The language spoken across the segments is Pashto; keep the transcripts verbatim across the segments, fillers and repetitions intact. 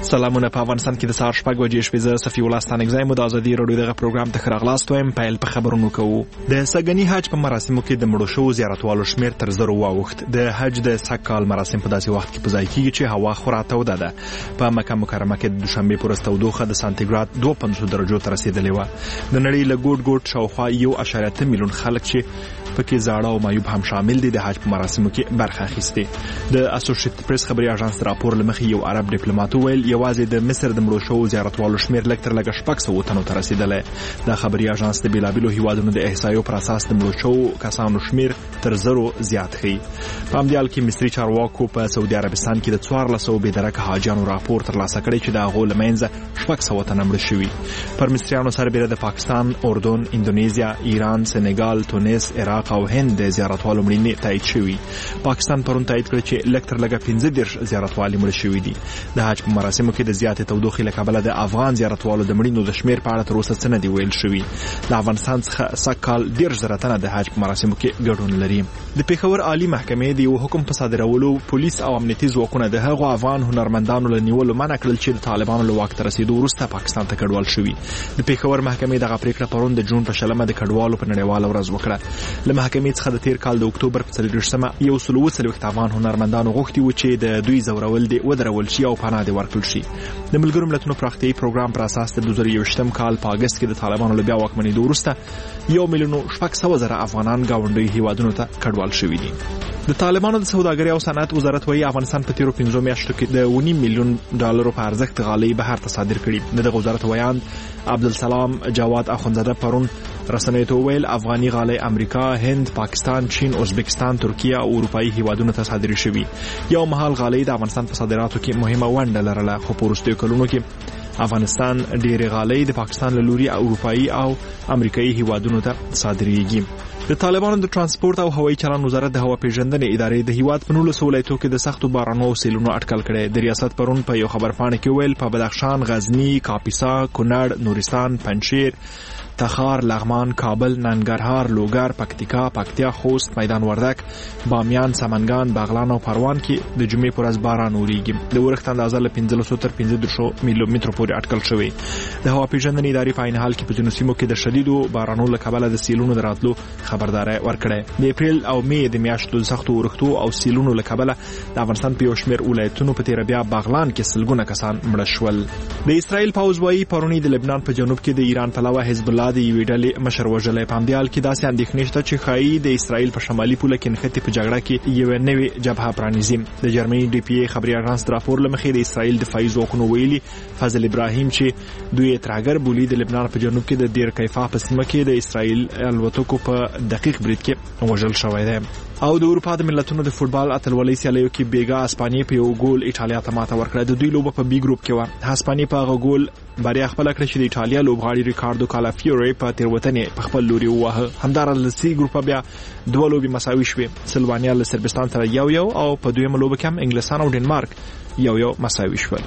سلامونه. په افغانستان کې د سهار شپږ بجې شپې زه صفي الله ستانکزی مو د ازادي راډیو دغه پروګرام ته ښه راغلاست وایم. پیل په خبرونو کوو. د سږني حج په مراسمو کې د مړو شوو زیارتوالو شمېر تر زرو واوښت. د حج د سږ کال مراسم په داسې وخت کې په ځای کېږي چې هوا خورا توده ده. په مکه مکرمه کې د دوشنبې په ورځ تودوخه د سانتیګراد دوه پنځوس درجو ته رسېدلې وه. د نړۍ له ګوټ ګوټ شاوخوا یو اشاریه اته میلیون خلک چې پکې زاړه او معیوب هم شامل دي د حج په مراسمو کې برخه اخیستې. د اسوسییټډ پریس خبري اژانس راپور لمخې یو عرب ډیپلوماټ ویل یوازې د مصر د مړو شوو زیارتوالو شمېر لږ تر لږه شپږ سوه تنو ته رسېدلی. د خبري اژانس د بېلابېلو هیوادونو د احصایو پر اساس د مړو شوو کسانو شمېر تر زرو زیات ښیي. په همدې حال کې مصري چارواکو په سعودي عربستان کې د څوارلس سوه بېدرکه حاجیانو راپور ترلاسه کړی چې د هغو له منځه شپږ سوه تنه مړه شوي. پر مصریانو سربېره د پاکستان، اردن، اندونیزیا، ایران، سنګال، تونس، عراق او هند د زیارتوالو مړینې تایید شوي. پاکستان پرون تایید کړ چې لږ تر لږه پنځه دېرش زیارتوالي مړه شوي دي. د حج په مراسمو کې د زیاتې تودوخې له کبله د افغان زیارتوالو د مړینو د شمېر په اړه تر اوسه څه نه دي ویل شوي. د افغانستان څخه سږ کال دېرش زره تنه د حج په مراسمو کې ګډون لري. د پېښور عالي محکمې د یو حکم په صادرولو پولیس او امنیتي ځواکونه د هغو افغان هنرمندانو له نیولو منع کړل چې د طالبانو له واک ته رسېدو وروسته پاکستان ته کډوال شوي. د پېښور محکمې دغه پرېکړه پرون د جون په شلمه د کډوالو په نړیواله ورځ وکړه. له محکمې څخه د تېر کال د اکتوبر په څلېرویشتمه یو سل اووه څلوېښت افغان هنرمندانو غوښتي وو چې د دوی ځورول دې ودرول شي او پناه دې ورکړل شي. د ملګرو ملتونو پراختیایي پروګرام پر اساس د دوه زره یوویشتم کال په اګست کې د طالبانو له بیا واکمنېدو وروسته یو میلیون شپږ سوه زره افغانان ګاونډیو هیوادونو ته کډوال شوي دي. د طالبانو د سوداګرۍ او صنعت وزارت وایي افغانستان په تیرو پنځو میاشتو کې د اوه نیم میلیون ډالرو په ارزښت غالۍ بهر ته صادر کړي. د دغه وزارت ویاند عبدالسلام جواد اخونزاده پرون رسنیو ته وویل افغاني غالۍ امریکا، هند، پاکستان، چین، ازبکستان، ترکیه او اروپایي هیوادونو ته صادرې شوي. یو مهال غالۍ د افغانستان په صادراتو کې مهمه ونډه لرله، خو په وروستیو کلونو کې افغانستان ډېرې غالۍ د پاکستان له لوري اروپایي او امریکایي هیوادونو ته صادرېږي. د طالبانو د ترانسپورت او هوایي چلند وزارت د هوا پیژندنې ادارې د هیواد په نولسو ولایتو کې د سختو بارانونو او سیلونو اټکل کړی. د ریاست پرون په یو خبرپاڼه کې ویل په بدخشان، غزني، کاپیسا، کونړ، نورستان، پنجشیر، تخار، لغمان، کابل، ننګرهار، لوګر، پکتیکا، پکتیا، خوست، میدان وردک، بامیان، سمنګان، بغلان او پروان کې د جمعې پر ورځ باران وریږي. د اورښت اندازه له پنځلسو تر پنځه دېرشو میلیمترو پورې اټکل شوی. د هوا پیژندنې ادارې په عین حال کې په ځینو سیمو کې د شدیدو بارانونو له کبله د سیلونو د راتلو خبرداری ورکړی. د اپریل او مې د میاشتو د سختو اورښتو او سیلونو له کبله د افغانستان په یو شمېر ولایتونو په تېره بیا بغلان کې سلګونه کسان مړه شول. د اسرائیل پوځ وایي پرونی د لبنان په جنوب کې د ایران پلوه حزب الله د یوې ډلې مشر وژلی. په همدې حال کې داسې اندېښنې شته چې ښایي د اسرائیل په شمالي پوله کې نښتې په جګړه کې یوه نوې جبهه پرانیزي. د جرمني ډي پي اي خبري اژانس د راپور له مخې د اسرائیل دفاعي ځواکونو ویلي فضل ابراهیم چې دوی ترهګر بولي د لبنان په جنوب کې د دیر کیفا په سیمه کې د اسرائیل الوتکو په دقیق برید کې وژل شوی دی. او د اروپا د ملتونو د فوټبال اتلولۍ سیالیو کې بیګا اسپانیې په یو ګول ایټالیا ته ماته ورکړه. د دوی لوبه په بي ګروپ کې وه. اسپانیې په هغه ګول بریا خپله کړه چې د ایټالیا لوبغاړي ریکاردو کالافیوري په تېروتنې په خپل لوري وواهه. همداراز له سی ګروپه بیا دوه لوبې مساوي شوې. سلوانیا له سربستان سره یو یو او په دویمه لوبه کې هم انګلستان او ډنمارک یو یو مساوي شول.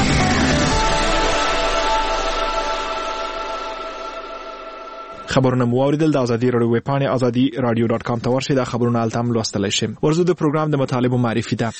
خبرونه مو اوریدل. د ازادي راډیو ویب پاڼې ازادي راډیو ډاټ کام ته ورشئ. دا خبرونه هلته هم لوستلی شئ. ورځو د پروګرام د مطالبو معرفي ده.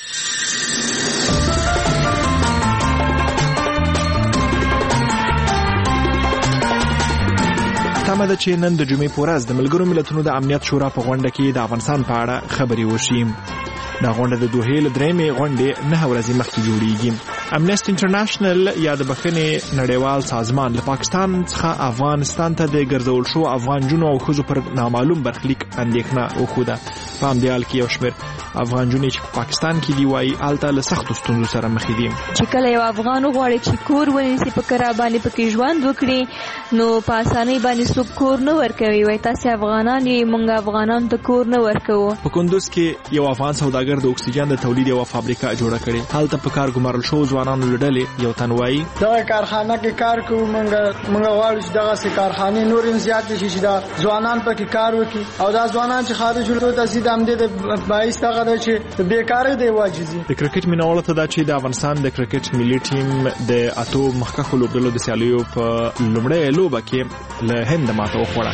تمه ده چې نن د جمعې په ورځ د ملګرو ملتونو د امنیت شورا په غونډه کې د افغانستان په اړه خبرې وشي. دا غونډه د دوحې له درېیمې غونډې نهه ورځې مخکې جوړیږي. امنیسټي انټرنیشنل یا د بخښنې نړیوال سازمان له پاکستان څخه افغانستان ته د ګرځول شو افغان جنو او ښځو پر نامعلوم برخلیک اندېښنه وښوده. په همدې حال کې یو شمېر افغان جنې چې په پاکستان کې دي وایي هلته له سختو ستونزو سره مخ دي. چې کله یو افغان وغواړي چې کور ونیسي په کره باندې پکې ژوند وکړي نو په اسانۍ باندې څوک کور نه ورکوي. وایي تاسې افغانان یې موږ افغانانو ته کور نه ورکوو. په کندوز کې یو افغان سوداګر د اکسیجن د تولید یوه فابریکه جوړه کړې. هلته په کار ګمارل شوو ځوانانو له ډلې یو تن وایي دغه کارخانه کې کار کوو. موږ موږ غواړو چې دغسې کارخانې نور هم زیاتې شي چې دا ځوانان پکې کار وکړي او دا ځوانان چې خارج شول ته ځي د همدې د باعث دغه ده چې بېکارۍ دی واجزي. د کرکټ مینهوالو ته دا چې د افغانستان د کرکټ ملي ټیم د اتو مخکښو لوبډلو د سیالیو په لومړۍ لوبه کې له هند ماته وخوړه.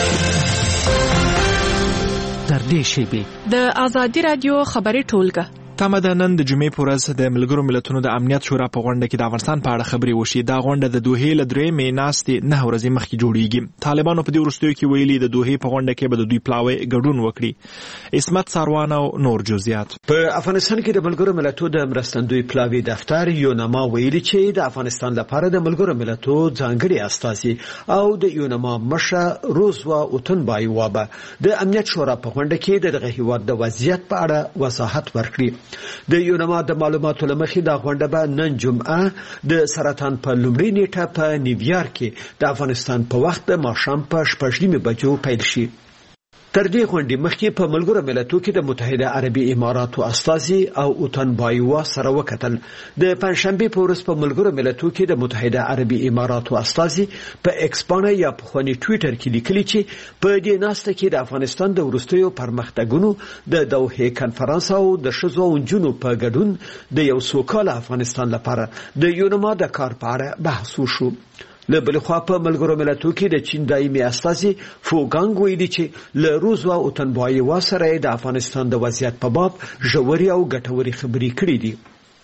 در دې شیبې د ازادي راډیو خبري ټولګه تمه ده نن د جمعې په ورځ د ملګرو ملتونو د امنیت شورا په غونډه کې د افغانستان په اړه خبرې وشي. دا غونډه د دوحې له درېیمې ناستې نه ورځې مخکې جوړیږي. طالبانو په دې وروستیو کې ویلي د دوحې په غونډه کې به د دوی پلاوی ګډون وکړي. عصمت ساروان او نور جزئیات. په افغانستان کې د ملګرو ملتونو د مرستندوی پلاوی دفتر یونما ویلي چې د افغانستان لپاره د ملګرو ملتونو ځانګړي استازي او د یونما مشر روزوا اوتنبای وابه د امنیت شورا په غونډه کې دغه هیواد د وضعیت په اړه وضاحت ورکړي. د یونما د معلوماتو لمخې د غونډه به نن جمعه د سرطان په لومړۍ نیټه په نیویارک کې د افغانستان په وخت د ماښام په شپږ نیمې بجو پیل شي. تر دې غونډې مخکې په ملګرو ملتونو کې د متحده عربي اماراتو استازي او اوتنبایوا سره وکتل. د پنځشنبه په ورځ په ملګرو ملتونو کې د متحده عربي اماراتو استازي په ایکس باندې یا په خوني ټوئیټر کې لیکلي چې په دې ناسته کې د افغانستان د ورستیو پرمختګونو د دوحې کنفرانس او د شذو انجونو په ګډون د یو سوکاله افغانستان لپاره د یونما د کار په اړه بحث وشو. له بل خوا په ملګرو ملتونو کې د چین دایمي استازي فوګانګ ویلي چې له روزوا اوتنبایوا سره د افغانستان د وضعیت په باب ژورې او ګټورې خبرې کړې دي.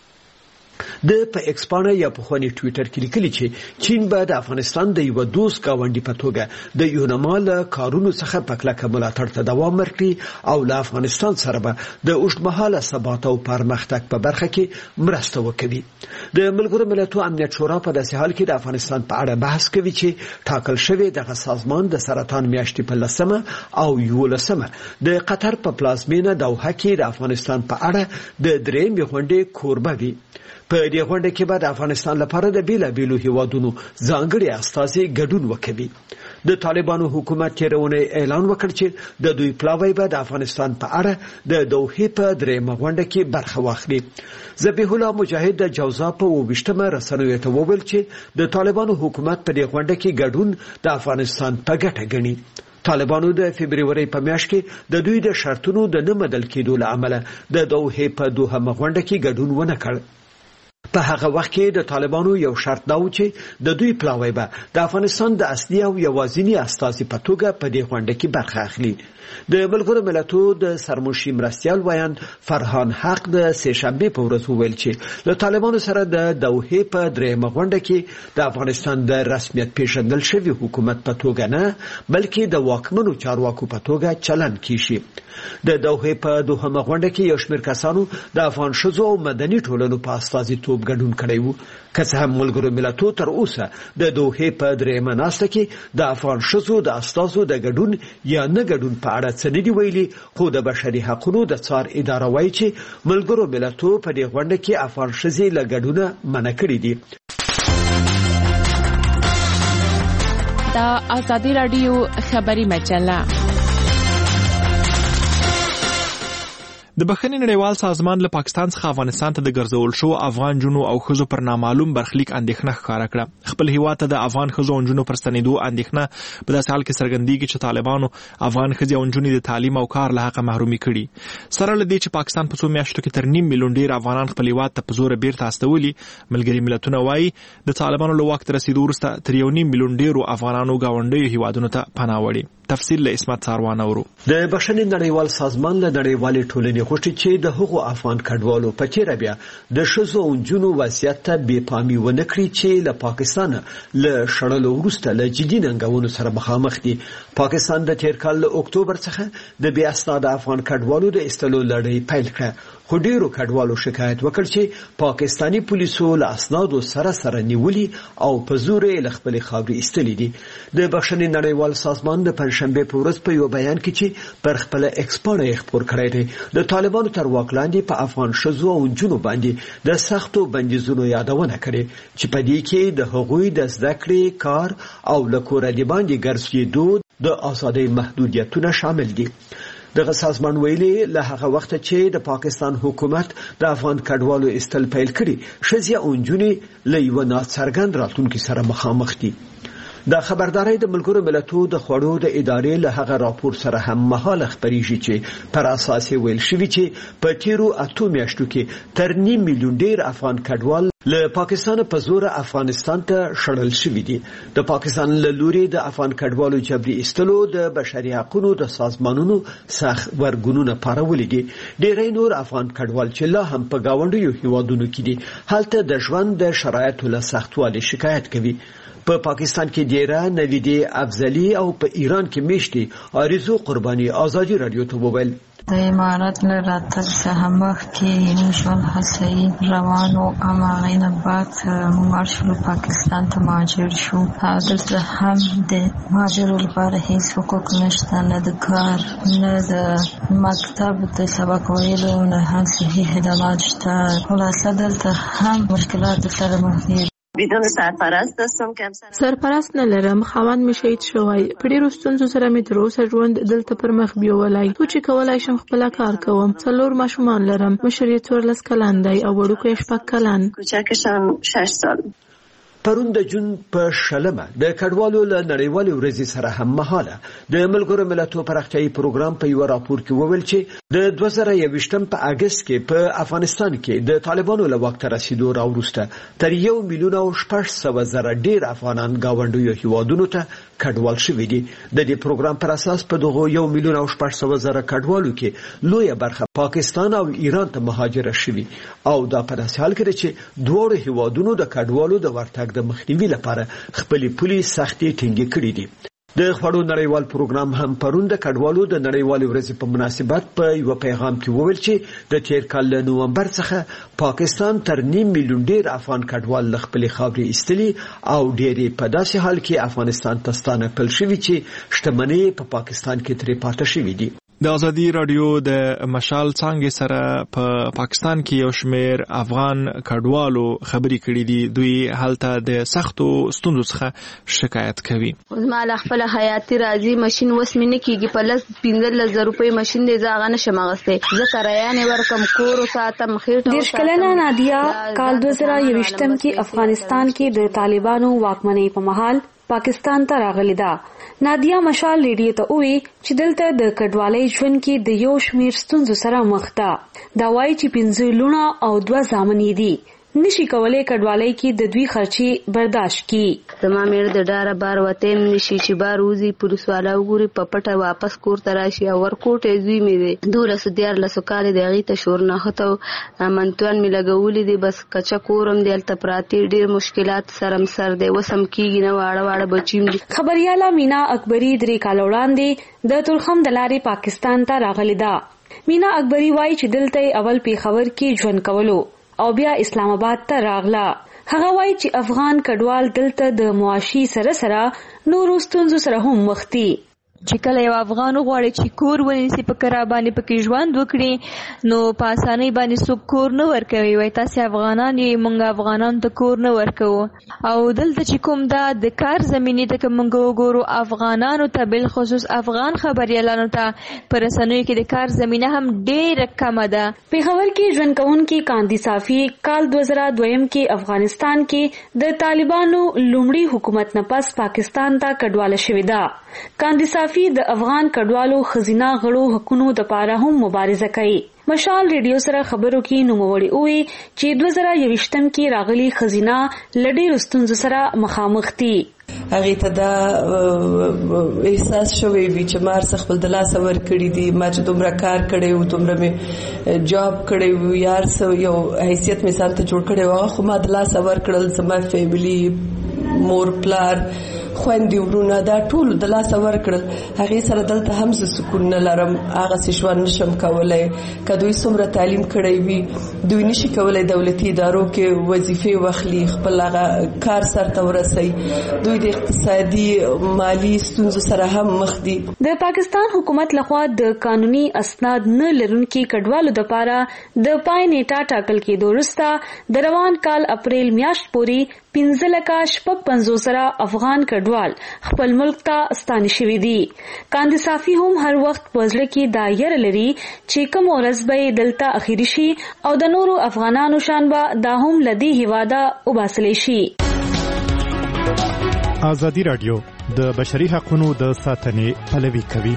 د په ایکس باندې یا په خوني ټوئیټر کې لیکلي چې چین به د افغانستان د یو دوست گاونډي په توګه د یونما له کارونو څخه په کلکه ملاتړ ته دوام ورکړي او له افغانستان سره به د اوږدمهاله ثبات او پرمختګ په برخه کې مرسته وکړي. د ملګرو ملتونو امنیت شورا په داسې حال کې د افغانستان په اړه بحث کوي چې ټاکل شوی دغه سازمان د سرطان میاشتې په لسمه او یولسمه د قطر په پلازمینه دوحه کې د افغانستان په اړه د درېیمې غونډې کوربه وي. په دې غونډه کې به د افغانستان لپاره د بیلابیلو هیوادونو ځانګړي استازي ګډون وکړي. د طالبانو حکومت تیرونه اعلان وکړ چې د دوی پلاوی به د افغانستان په اړه د دوحې په درېیمه غونډه کې برخه واخلي. ذبیح الله مجاهد د جوزا په وشتمه رسنیو ته وویل چې د طالبانو حکومت په دې غونډه کې ګډون د افغانستان په ګټه ګڼي. طالبانو د فبرवरी په میاشت کې د دوی د شرطونو د نه بدل کېدو له امله د دوحې په دوهمه غونډه کې ګډون ونه کړ. په هغه وخت کې د طالبانو یو شرط دا و چې د دوی پلاوی به د افغانستان د اصلي او یوازینی استازي په توګه په دې غونډه کې برخه اخلي. د ملګرو ملتونو د سرمشي مرستیال ویاند فرحان حق د سه شنبه په ورځ وویل چې له طالبانو سره د دوحې په درېیمه غونډه کې د افغانستان د رسمیت پیژندل شوی حکومت په توګه نه بلکې د واکمنو چارواکو په توګه چلن کیږي. د دوحې په دوهمه غونډه کې یو شمېر کسانو د افغان شذو او مدني ټولنو په استازیتوب ګډون کړی وو. که څه هم ملګرو ملتونو تر اوسه د دوحې په درېیمه ناسته کې د افغان شذو د استازو د ګډون یا نه ګډون په اړه څه نه دي ویلي، خو د بشري حقوقو د څار اداره وایي چې ملګرو ملتونو په دې غونډه کې افغان ښځې له ګډونه منع کړي دي. دا ازادي رادیو خبري مجله. د بخښنې نړیوال سازمان له پاکستان څخه افغانستان ته د ګرځول شو افغان جنو او ښځو پر نامعلوم برخلیک اندېښنه ښکاره کړه. خپل هیواد ته د افغان ښځو او جنو پر ستنېدو اندېښنه په داسې حال کې څرګندېږي چې طالبانو افغان ښځې او نجونې د تعلیم او کار له حقه محرومي کړي. سره له دې چې پاکستان په څو میاشتو کې تر نیم میلیون ډېر افغانان خپل هیواد ته په زوره بیرته استولي، ملګري ملتونه وایي د طالبانو له واک ته رسېدو وروسته تر یو نیم میلیون ډېرو افغانانو ګاونډیو هیوادونو ته پناه وړي. تفصیل له عصمت ساروان اورو. د بشري نړیوال سازمان له نړیوالې ټولنې غوښتي چې د هغو افغان کډوالو په چیرې بیا د ښځو او نجونو وضعیت ته بې پامي ونه کړي چې له پاکستان له شړلو وروسته له جدي ننګونو سره مخامخ دي. پاکستان د تیر کال له اکتوبر څخه د بې اسناده افغان کډوالو د ایستلو لړۍ پیل کړه، خو ډیرو کډوالو شکایت وکړ چې پاکستانی پولیسو له اسنادو سره سره نیولي او په زور یې له خپلې خاورې ایستلي دي. د بخښنې نړیوال سازمان د پنځشنبې په ورځ په یو بیان کې چې پر خپله ایکس پاڼه یې خپور کړی دی د طالبانو تر واک لاندې په افغان ښځو او نجونو باندې د سختو بندیزونو یادونه کړې چې په دې کې د هغوی د زده کړې، کار او له کوره د باندې ګرځېدو د ازادۍ محدودیتونه شامل دي. دغه سازمان ویلي له هغه وخت چې د پاکستان حکومت د افغان کډوالو ایستل پیل کړي، ښځې او نجونې له یوه ناڅرګند راتلونکي سره مخامخ دي. د خبرداري د ملګرو ملتونو د خوړو د ادارې له هغه راپور سره هم مهاله خبريږي چې پر اساس ویل شوی چې په تیرو اته میاشتو کې تر نیم میلیون ډیر افغان کډوال له پاکستان په زور افغانستان ته شړل شوی دي. د پاکستان له لوري د افغان کډوالو جبري استلو د بشري حقوقو د سازمانونو سخت ورګونونه پارولې دي. ډېری نور افغان کډوال چې لا هم په گاونډیو هیوادونو کې دي هلته د ژوند د شرایطو له سختوالي شکایت کوي. په پا پاکستان کې ډیره نویدي افضلی او په ایران کې میشتي آرزو قرباني ازادي رادیو ته وویل د امارات له راتګ څخه مخکې نشول هڅې روانو اماغین بعد موږ شروع پاکستان ته مهاجر شو. دلته هم د مهاجرو لپاره هیڅ حقوق نشته، نه د کار نه د مکتب د سبق ویلو نه هم صحیح خدمات شته. خلاصه دلته هم مشکلات سره مخ دي. بدون سرپرست هستم که سرپرست نه لرم، خاوند می شهید شوی. په ډیرو ستونزو سره می تر اوسه ژوند دلته پر مخ بیولای. خو چې کولای شم خپل کار کوم. څلور ماشومان لرم، مشر یې څوارلس کلن دی او وړوکی یې شپږ کلن. کوچکشم شش سال. پرون د جون په شلمه د کډوالو له نړیوالې ورځې سره هم مهاله د ملګرو ملتونو پراختیايي پروګرام په یو راپور کې وویل چې د دوه زره یوویشتم په اگست کې په افغانستان کې د طالبانو له واک ته رسیدو راوروسته تر یو میلیون او شپږ سوه زره ډیر افغانان گاونډیو هیوادونو ته کډوال شوي دي. د دې پروګرام پر اساس په دغه یو میلیون او شپږ سوه زره کډوالو کې لویه برخه پاکستان او ایران ته مهاجر شوي او دا په داسې حال کې چې دواړو هیوادونو د کډوالو د ورتګ د مخنیوي لپاره خپلې پولي سختي ټینګې کړې دي. د خوړو نړیوال پروګرام هم پرون د کډوالو د نړیوالې ورځې په مناسبت په یو پیغام کې وویل چې د تیر کال له نومبر څخه پاکستان تر نیم میلیون ډیر افغان کډوال له خپلې خاورې ایستلي او ډېری په داسې حال کې افغانستان ته ستانه شوي چې شتمنۍ په پاکستان کې ترې پاتې شوي دي. د ازادي رادیو د مشال څانګې سره په پا پاکستان کې یو شمېر افغان کډوالو خبرې کړې دي. دوی هلته د سختو ستونزو څخه شکایت کوي. زما له خپل حیاتي راځي ماشين وس مې نه کېږي، په لس پنځلس زره روپۍ ماشین دی، زه هغه نشم اخیستی. زه کرایانې ورکم، کور وساتم، خېټه دېرش کلنه نادیا کال دوه زره یوویشتم کې افغانستان کې د طالبانو واکمنۍ په مهال پاکستان ته راغلی ده. نادیا مشال ریډیو ته وی چې دلته د کډوالۍ ژوند کې د یو شمیر ستونزو سره مخ ده. دا وایي چې پنځه لونه او دوه زامن دي، نشي کولای کډوالۍ کې د دوی خرچي برداشت کړي. زما مېړه د ډاره بار وته نشي چې بار وزي پولیس والا وګوري په پټه واپس کور ته راشي او ورکوټه زوی مې دی دولس دیار لسو کال دی غي ته شور نه هته منتوان مې لګولې دي، بس کچا کورم دی الته پراتی ډېر مشکلات سره سر دی وسم کیږي نه واړه واړه بچیم دي. خبرياله مینا اکبری درې کال وړاندې د تلخم د لارې پاکستان ته راغلی ده. مینا اکبری وایي چې دلته اول پیښور کې ژوند کولو او بیا اسلام آباد ته راغله. هغه وایي چې افغان کډوال دلته د معاشي سره سره نورو ستونزو سره هم مخ دي. چې کله یو افغان غواړي چې کور ونیسي په کار باندې پکې ژوند وکړي نو په اسانۍ باندې څوک کور نه ورکوي. وایي تاسې افغانان یې، موږ افغانانو ته کور نه ورکوو. او دلته چې کوم دا د کار زمینې ته که موږ وګورو افغانانو ته بالخصوص افغان خبریالانو ته په رسنیو کې د کار زمینه هم ډېره کمه ده. پېښور کې ژوند کوونکي کاندي صافي کال دوه زره دویم کې افغانستان کې د طالبانو لومړي حکومت نه پس پاکستان ته کډواله شوې ده. کاندي صافي د افغان کډوالو خزینه غړو حقوقو لپاره هم مبارزه کوي. مشال ریډیو سره خبرو کې نوموړي وی چې دوه زره یوویشتم کې راغلي خزینه لډیر ستونزو سره مخامخ دي. هغه ته دا احساس شوی وی چې مار څخه خپل د لاس ور کړی دي، ما چې دومره کار کړی و، دومره مې جاب کړی و، یار سو یو حیثیت مثال ته جوړ کړی و، خو ما د لاس ور کړل زما فیملی مور پلار خويندې ورونه دا ټول د لاس ور کړل. هغه سره دلته هم ز سکون نه لرم، هغه سشوان نشم کولای. کدوې څومره تعلیم کړی وي دوی نشي کولای دولتي ادارو کې وظیفه واخلي، خپل هغه کار سره ورسي. دوی د اقتصادي مالی ستونزو سره هم مخ دي. د پاکستان حکومت لخوا د قانوني اسناد نه لرونکي کډوالو لپاره د پای نیټه ټاکل کېدو وروسته د روان کال اپریل میاشت پورې پنځه لکه شپږ پنځوس زره افغان کډوال خپل ملک ته ستانه شوي دي. کاندي صافي هم هر وخت په زړه کې دا یره لري چې کوم ورځ به دلته اخیری شي او د نورو افغانانو شان به دا هم لدی هیواده وباسلی شي. ازادي راډیو د بشري حقوقو د ساتنې پلوي کوي.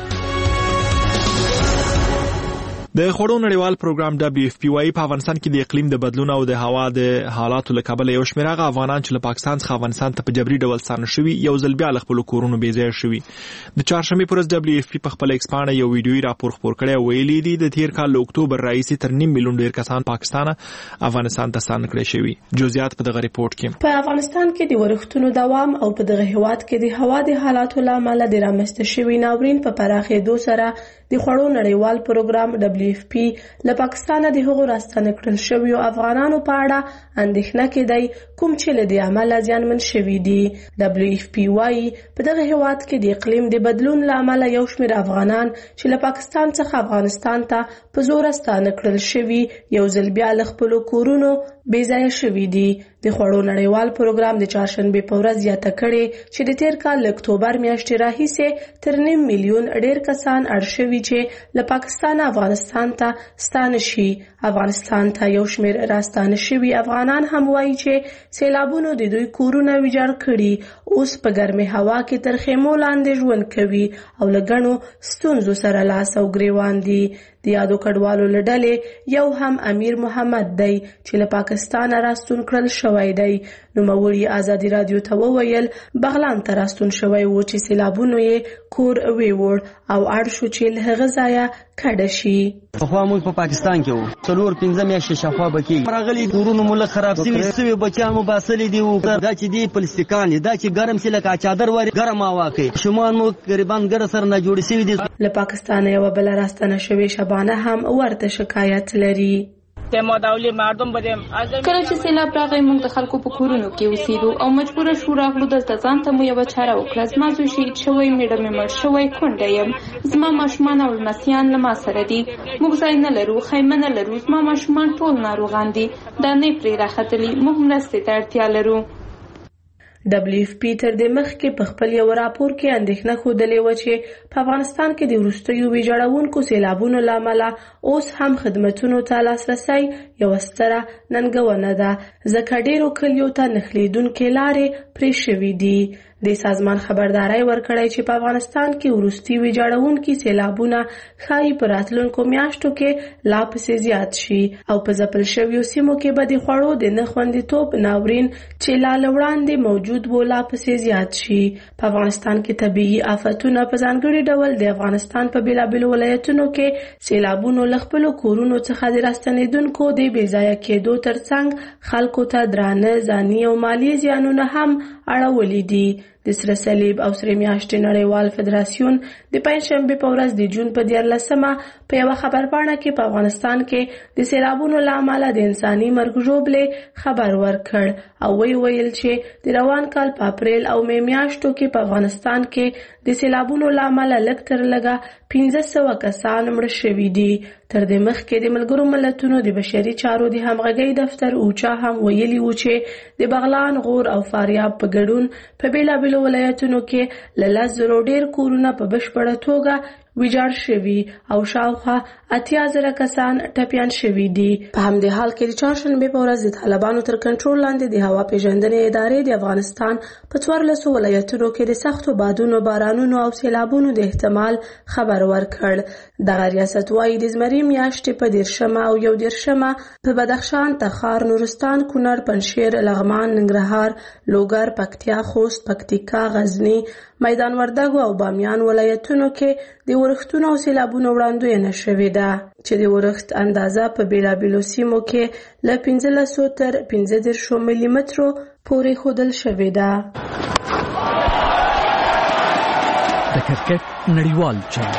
د خوړو نړیوال پروګرام دبليو اف پی وايي په افغانستان کې د اقلیم د بدلون او د هوا د حالاتو له کبله یو شمېر هغه افغانان چې له پاکستان څخه افغانستان ته په جبري ډول ستانه شوي یو ځل بیا له خپلو کورونو بې ځایه شوي. د چهارشنبې په ورځ دبليو اف پی په خپله ایکس پاڼه یو ویډیویي راپور خپور کړی او ویلي دي د تېر کال له اکتوبر راهیسې تر نیم میلیون ډېر کسان پاکستان افغانستان ته ستانه کړی شوي. جزئیات په دغه ریپورټ کې. په افغانستان کې د ورښتونو دوام او په دغه هیواد کې د هوا د حالاتو له امله د رامنځته شوي ناورین په پراخېدو سره د خوړو نړیوال پروګرام دبليو اف پی له پاکستان د هغو راستنه کړل شویو افغانانو په اړه اندېښنه کېدی کوم چې له دې امله زیانمن شوي دي. دبليو اف پی وايي په دغه هیواد کې د اقلیم د بدلون له امله یو شمېر افغانان چې له پاکستان څخه افغانستان ته په زور راستنه کړل شوي یو ځل بیا له خپلو کورونو بې ځایه شوي دي. د خوړو نړیوال پروګرام د چهارشنبې په ورځ زیاته کړې چې د تېر کال له اکتوبر میاشتې راهیسې تر نیم میلیون ډېر کسان اړ شوي چې له پاکستان افغانستان ته ستانه شي. افغانستان ته یو شمېر راستانه شوي افغانان هم وایي چې سیلابونو د دوی کورونه ویجاړ کړي، اوس په ګرمې هوا کې تر خیمو لاندې ژوند کوي او له ګڼو ستونزو سره لاس او ګریوان دي. د یادو کډوالو له ډلې یو هم امیر محمد دی چې له پاکستانه راستون کړل شوی دی. نوموړي ازادي راډیو ته وویل بغلان ته راستون شوی و چې سیلابونو یې کور ویوړ او اړ شو چې له هغه ځایه کډه شي. پخوا موږ په پاکستان کې وو، څلور پنځه میاشتې شاوخوا به کېږي. راغلي کورونه مو لږ خراب سوي سوي بچیان مو باسلي دي وو. دا چې دي پلستیکان دي، دا چې ګرم شي لکه چادر واري ګرم هوا کوي. شومان مو قریبان ګره سره نه جوړې سوي دي. له پاکستانه یوه بله راستنه شوې شبانه هم ورته شکایت لري. کله چې سیلاب راغی موږ د خلکو په کورونو کې اوسېدو او مجبوره شو راغلو دلته ځان ته مو یوه چاره وکړه. زما زوی شهید شوی، میړه مې مړ شوی، کونډه یم، زما ماشومان او لمسیان له ما سره دي. موږ ځای نه لرو، خیمه نه لرو، زما ماشومان ټول ناروغان دي، دانې پرې راختلي، موږ مرستې ته اړتیا لرو. دبليو اف پی تر دې مخکې په خپل یو راپور کې اندېښنه ښودلې وه چې په افغانستان کې د وروستیو ویجاړونکو سیلابونو له امله اوس هم خدمتونو ته لاسرسی یوه ستره ننګونه ده، ځکه ډېرو کلیو ته نښلېدونکې لارې پرې شوي دي. د سازمان خبرداری ورکړی چې په افغانستان کې وروستي ویجاړونکي سیلابونه ښایي په راتلونکو میاشتو کې لا پسې زیات شي او په ځپل شویو سیمو کې به د خوړو د نه خوندیتوب ناورین چې لا له وړاندې موجود و لا پسې زیات شي. په افغانستان کې طبیعي آفتونه په ځانګړي ډول د افغانستان په بېلابېلو ولایتونو کې سیلابونو له خپلو کورونو څخه د راستنېدونکو د بې ځایه کېدو ترڅنګ خلکو ته درانه ځاني او مالي زیانونه هم اړولي دي. د سره صلیب او سره میاشتې نړیوال فدراسیون د پنجشنبې په ورځ د جون په دیارلسمه په یوه خبرپاڼه کې په افغانستان کې د سیلابونو له امله د انساني مرګ ژوبلې خبر ورکړ او وی ویل چې د روان کال په اپریل او مې میاشتو کې په افغانستان کې د سیلابونو له امله لږ تر لږه پنځه سوه کسان مړه شوي دي. تر دې مخکې د ملګرو ملتونو د بشري چارو د همغږۍ دفتر اوچا هم ویلي و چې د بغلان، غور او فاریاب په ګډون په بېلابېلو ولایتونو کې له لس زرو ډېر کورونه په بشپړه توګه ویجاړ شوي او شاوخوا اتیا زره کسان ټپیان شوي دي. په همدې حال کې د چهارشنبې په ورځ د طالبانو تر کنټرول لاندې د هوا پیژندنې ادارې د افغانستان په څوارلسو ولایتونو کې د سختو بادونو، بارانونو او سیلابونو د احتمال خبر ورکړ. دغه ریاست وایي د زمري میاشتې په دېرشمه او یو دېرشمه په بدخشان، تخار، نورستان، کونړ، پنجشیر، لغمان، ننګرهار، لوګر، پکتیا، خوست، پکتیکا، غزني، میدان وردګو او بامیان ولایتونو کې د ورښتونو او سیلابونو وړاندوینه شوې ده چې د ورښت اندازه په بېلابېلو سیمو کې له پنځلسو تر پنځه دېرشو ملي مترو پورې ښودل شوې ده. د کرکټ نړیوال چینل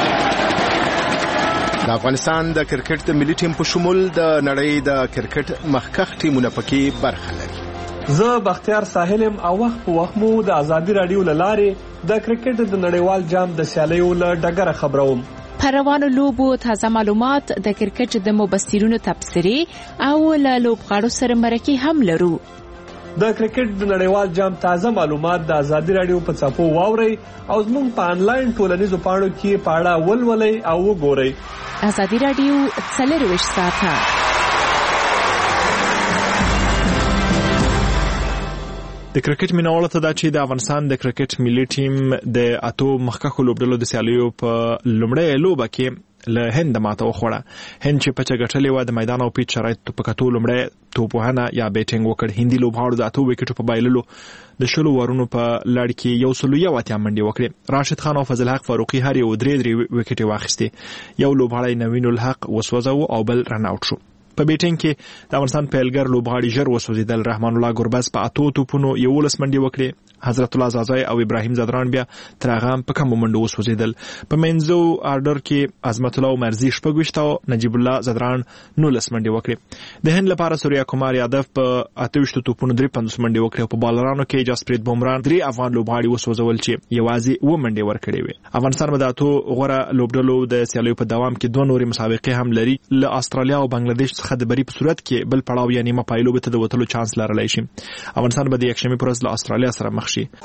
د افغانستان د کرکټ د ملي ټیم په شمول د نړۍ د کرکټ مخکښ ټیمونه پکې برخه لري. زه بختیار ساحلم او وخت په وخت مو د ازادي راډیو له لارې د کرکټ د نړیوال جام د سیالیو له ډګره خبروم. په روانو لوبو تازه معلومات، د کرکټ د مبصرینو تبصرې او له لوبغاړو سره مرکې هم لرو. د کرکټ د نړیوال جام تازه معلومات د ازادي راډیو په څپو واورئ او زموږ په انلاین ټولنیزو پاڼو کې په اړه ولولئ او وګورئ. ازادي راډیو څلرویشت ساعته د کرکټ مینوالو ته دا چې د افغانستان د کرکټ ملي ټیم د اتو مخکښو لوبډلو د سیالیو په لومړۍ لوبه کې له هند ماته وخوړه. هند چې پچه ګټلې و د میدان او پیچ شرایط په کتو لومړی توپوهنه یا بیټینګ وکړ. هندي لوبغاړو د اتو وکټو په بایللو د شلو ورونو په لړ کې یو سلو یو اتیا منډې وکړې. راشد خان او فضل حق فاروقي هر یو درې درې وکټې واخیستې. یو لوبغاړی نوین الحق وسوځاوه او بل رن اوټ شو. په بیټینګ کې د افغانستان پیلګر لوبغاړي ژر وسوځیدل. رحمان الله ګربز په اتو توپونو یولس منډې وکړې. حضرت الله زازای او ابراهیم زدران بیا تر هغه په کم منډو وسوځیدل. په منځو آرډر کې عظمت الله مرزي شپږ ویشت او نجیب الله زدران نولس منډې وکړې. د هند لپاره سوریا کومار یادف په اته ویشت توپونو درې پنځوس منډې وکړې. په بالرانو کې جاسپریت بومران درې افغان لوبغاړي وسوځول چې یوازې اوه منډې ورکړې وې. افغانستان به د اتو غوره لوبډلو د سیالیو په دوام کې دوه نورې مسابقې هم لري. له استرالیا او بنگلاديش څخه د بری په صورت کې بل پړاو یعنی نیمه پایلو به د وتلو چانس لرلی شي. افغانستان به د یکشنبه پر ورځ له استرالیا سره مخ شي.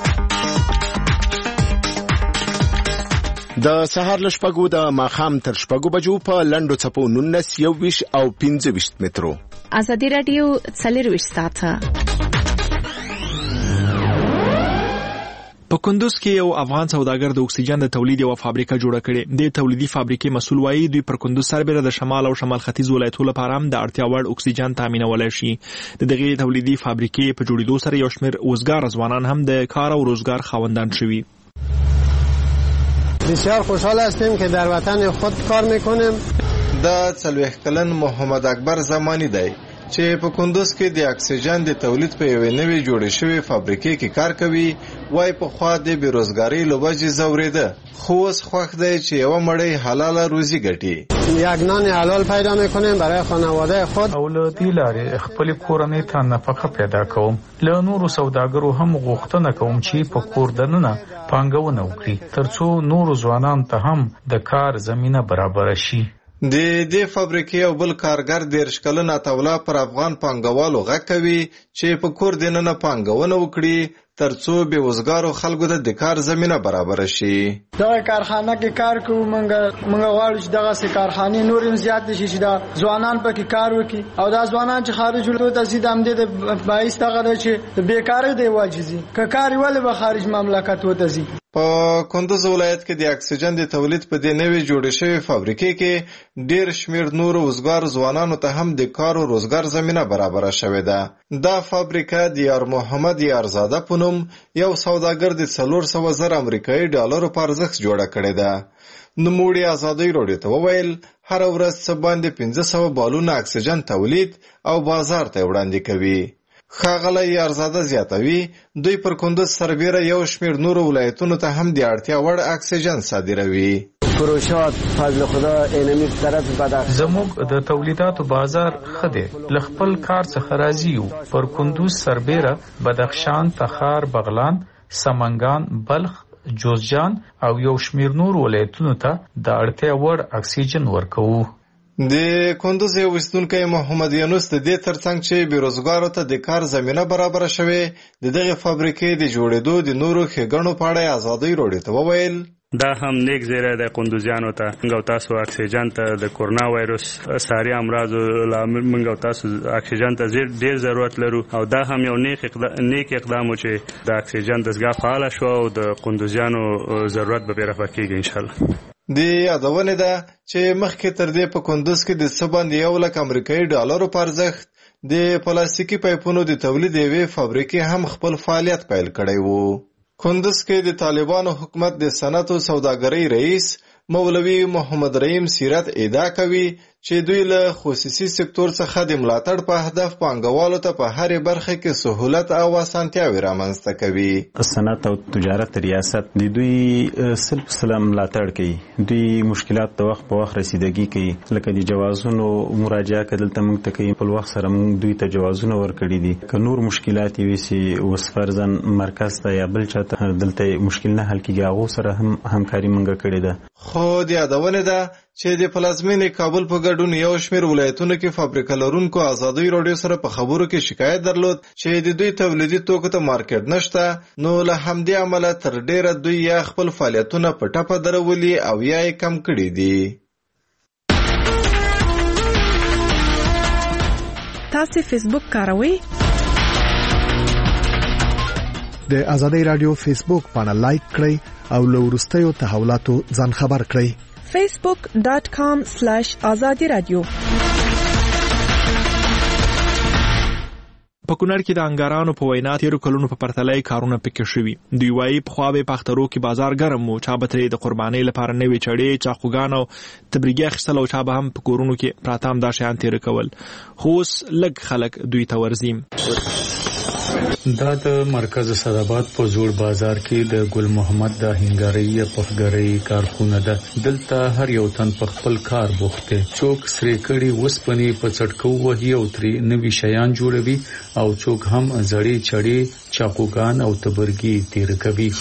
د سهار له شپږو د ماښام تر شپږو بجو په لنډو څپو نولس یو ویشت او پنځه ویشت مترو. ازادي راډیو څلرویشت ساعته. په کندوز کې یو افغان سوداګر د اکسیجن د تولید یو فابریکه جوړه کړې. د تولیدي فابریکې مسؤل وایي دوی پر کندوز سربېره د شمال او شمال ختیځ ولایتونو لپاره هم د اړتیا وړ اکسیجن تامینولی شي. د دغې تولیدي فابریکې په جوړېدو سره یو شمېر وزګار ځوانان هم د کار او روزګار خاوندان شوي. بسیار خوشحال هستیم که در وطن خود کار میکنیم. دا څلوېښت کلن محمد اکبر زمانی دی چې په کندوز کې د اکسیجن د تولید په یوې نوې جوړې شوې فابریکې کې کار کوي. وای په خوا د بیروزګارۍ له وجې ځورېده، خو اوس خوښ دی چې یوه مړۍ حلاله روزي ګټي. یک نان حلال پیدا میکنیم برای خانواده خود او له دې لارې خپل کورنۍ ته نفقه پیدا کوم. له نورو سوداګرو هم غوښتنه کوم چې په کور دننه پانګونه وکړي ترڅو نورو ځوانانو ته هم د کار زمینه برابر شي. د دې فابریکې او بل کارګر دیرش کلن عطاوله پر افغان پانګوالو غږ کوي چې په کور دننه پانګونه وکړي ترڅو بېوزګارو خلکو ته د کار زمینه برابر شي. دغه کارخانه کې کار کوو، موږ موږ غواړو چې دغه سي کارخانې نور هم زیات شي چې دا ځوانان پکې کار وکړي او دا ځوانان چې خارج ولته ته زیات هم دې باعث دغه چې بیکاری دی واجزي که کار ولې به خارج مملکت وته زی. په کندوز ولایت کې د اکسیجن د تولید په دې نوې جوړې شوې فابریکې کې ډېر شمېر نور وزګار ځوانانو ته هم د کار او روزګار زمینه برابره شوې ده. دا فابریکه د یار محمد یارزاده په نوم یو سوداګر د څلور سوه زر امریکایي ډالرو په ارزښت جوړه کړې ده. نوموړي ازادۍ راډیو ته وویل هره ورځ څه باندې پنځه سوه بالونه اکسیجن تولید او بازار ته وړاندې کوي. ښاغلی یارزاده زیاتوي دوی پر کندوز سربېره یو شمېر نورو ولایتونو ته هم د اړتیا وړ اکسیجن صادروي. پروژات فضل خدا اینمی طرف بده. زموږ د تولیداتو بازار ښه دی. له خپل کار څخه راضي یو. پر کندوز سربېره بدخشان، تخار، بغلان، سمنګان، بلخ، جوزجان او یو شمېر نور ولایتونو ته د اړتیا وړ اکسیجن ورکوو. د کندوز یو اوسیدونکی محمد یونس د دې ترڅنګ چې بیروزګارو ته د کار زمینه برابره شوې د دغې فابریکې د جوړېدو د نورو ښېګڼو په اړه ازادۍ راډیو ته وویل دا هم نیک زیری د کندوزیانو ته. موږ او تاسو اکسیجن ته د کورونا وایرس ساري امراضو لامل موږ او تاسو اکسیجن ته ډېر ضرورت لرو او دا هم یو نیک نیک اقدام و چې د اکسیجن دستګاه فعاله شوه او د کندوزیانو ضرورت به بې رفع کېږي انشاءالله. د یادونې ده چې مخکې تر دې په کندوز کې د څه باندې یو لک امریکایي ډالرو په ارزښت د پلاستیکي پایپونو د تولید یوې فابریکې هم خپل فعالیت پیل کړی و. کندوز کې د طالبانو حکومت د صنعت او سوداګرۍ رئیس مولوي محمد رحیم سیرت ادعا کوي چې دوی له خصوصي سکتور څخه د ملاتړ په هدف پانګوالو ته په هرې برخه کې سهولت او اسانتیاوې رامنځته کوي. صنعت او تجارت ریاست د دوی سل په سل ملاتړ کوي. دوی مشکلات د وخت په وخت رسیدګي کوي، لکه د جوازونو مراجعه که دلته موږ ته کوي په وخت سره موږ دوی ته جوازونه ورکړي دي. که نور مشکلات یې وسي اوس فرضاً مرکز ته یا بل چا ته دلته مشکل نه حل کېږي هغو سره هم همکاري موږ کړې ده. خو د یادونې ده چې د پلازمینې کابل په ګډون یو شمېر ولایتونو کې فابریکه لرونکو ازادۍ راډیو سره په خبرو کې شکایت درلود چې د دوی تولیدي توکو ته مارکیټ نشته، نو له همدې امله تر ډیره دوی یا خپل فعالیتونه په ټپه درولي او یا یې کم کړي دي. تاسو فیسبوک کاروئ؟ د آزادۍ رادیو فیسبوک باندې لایک کړئ او له وروستیو تحولاتو ځان خبر کړئ. facebook dot com slash azadi radio. په کونړ کې د انګارانو په وینا تیرو کلونو په پرتله کارونه پکې شوي. دوی وايي پخوا به پخترو کې بازار ګرم و، چا به ترې د قربانۍ لپاره نوې چړې، چاقوګان او تبریګي اخیستل او چا به هم په کورونو کې پراته هم دا شیان تیر کول. خو اوس لږ خلک دوی ته ورځي. دا د مرکز سراباد په زوړ بازار کې د ګل محمد د هنګاري یا پخګري کارخونه ده. دلته هر یو تن په خپل کار بوخته، څوک سری کړي وسپنې په چټکو وهي او ترې نوي شیان جوړوي او څوک هم زړې چړې، چاقوګان او تبرګي تیر کوي.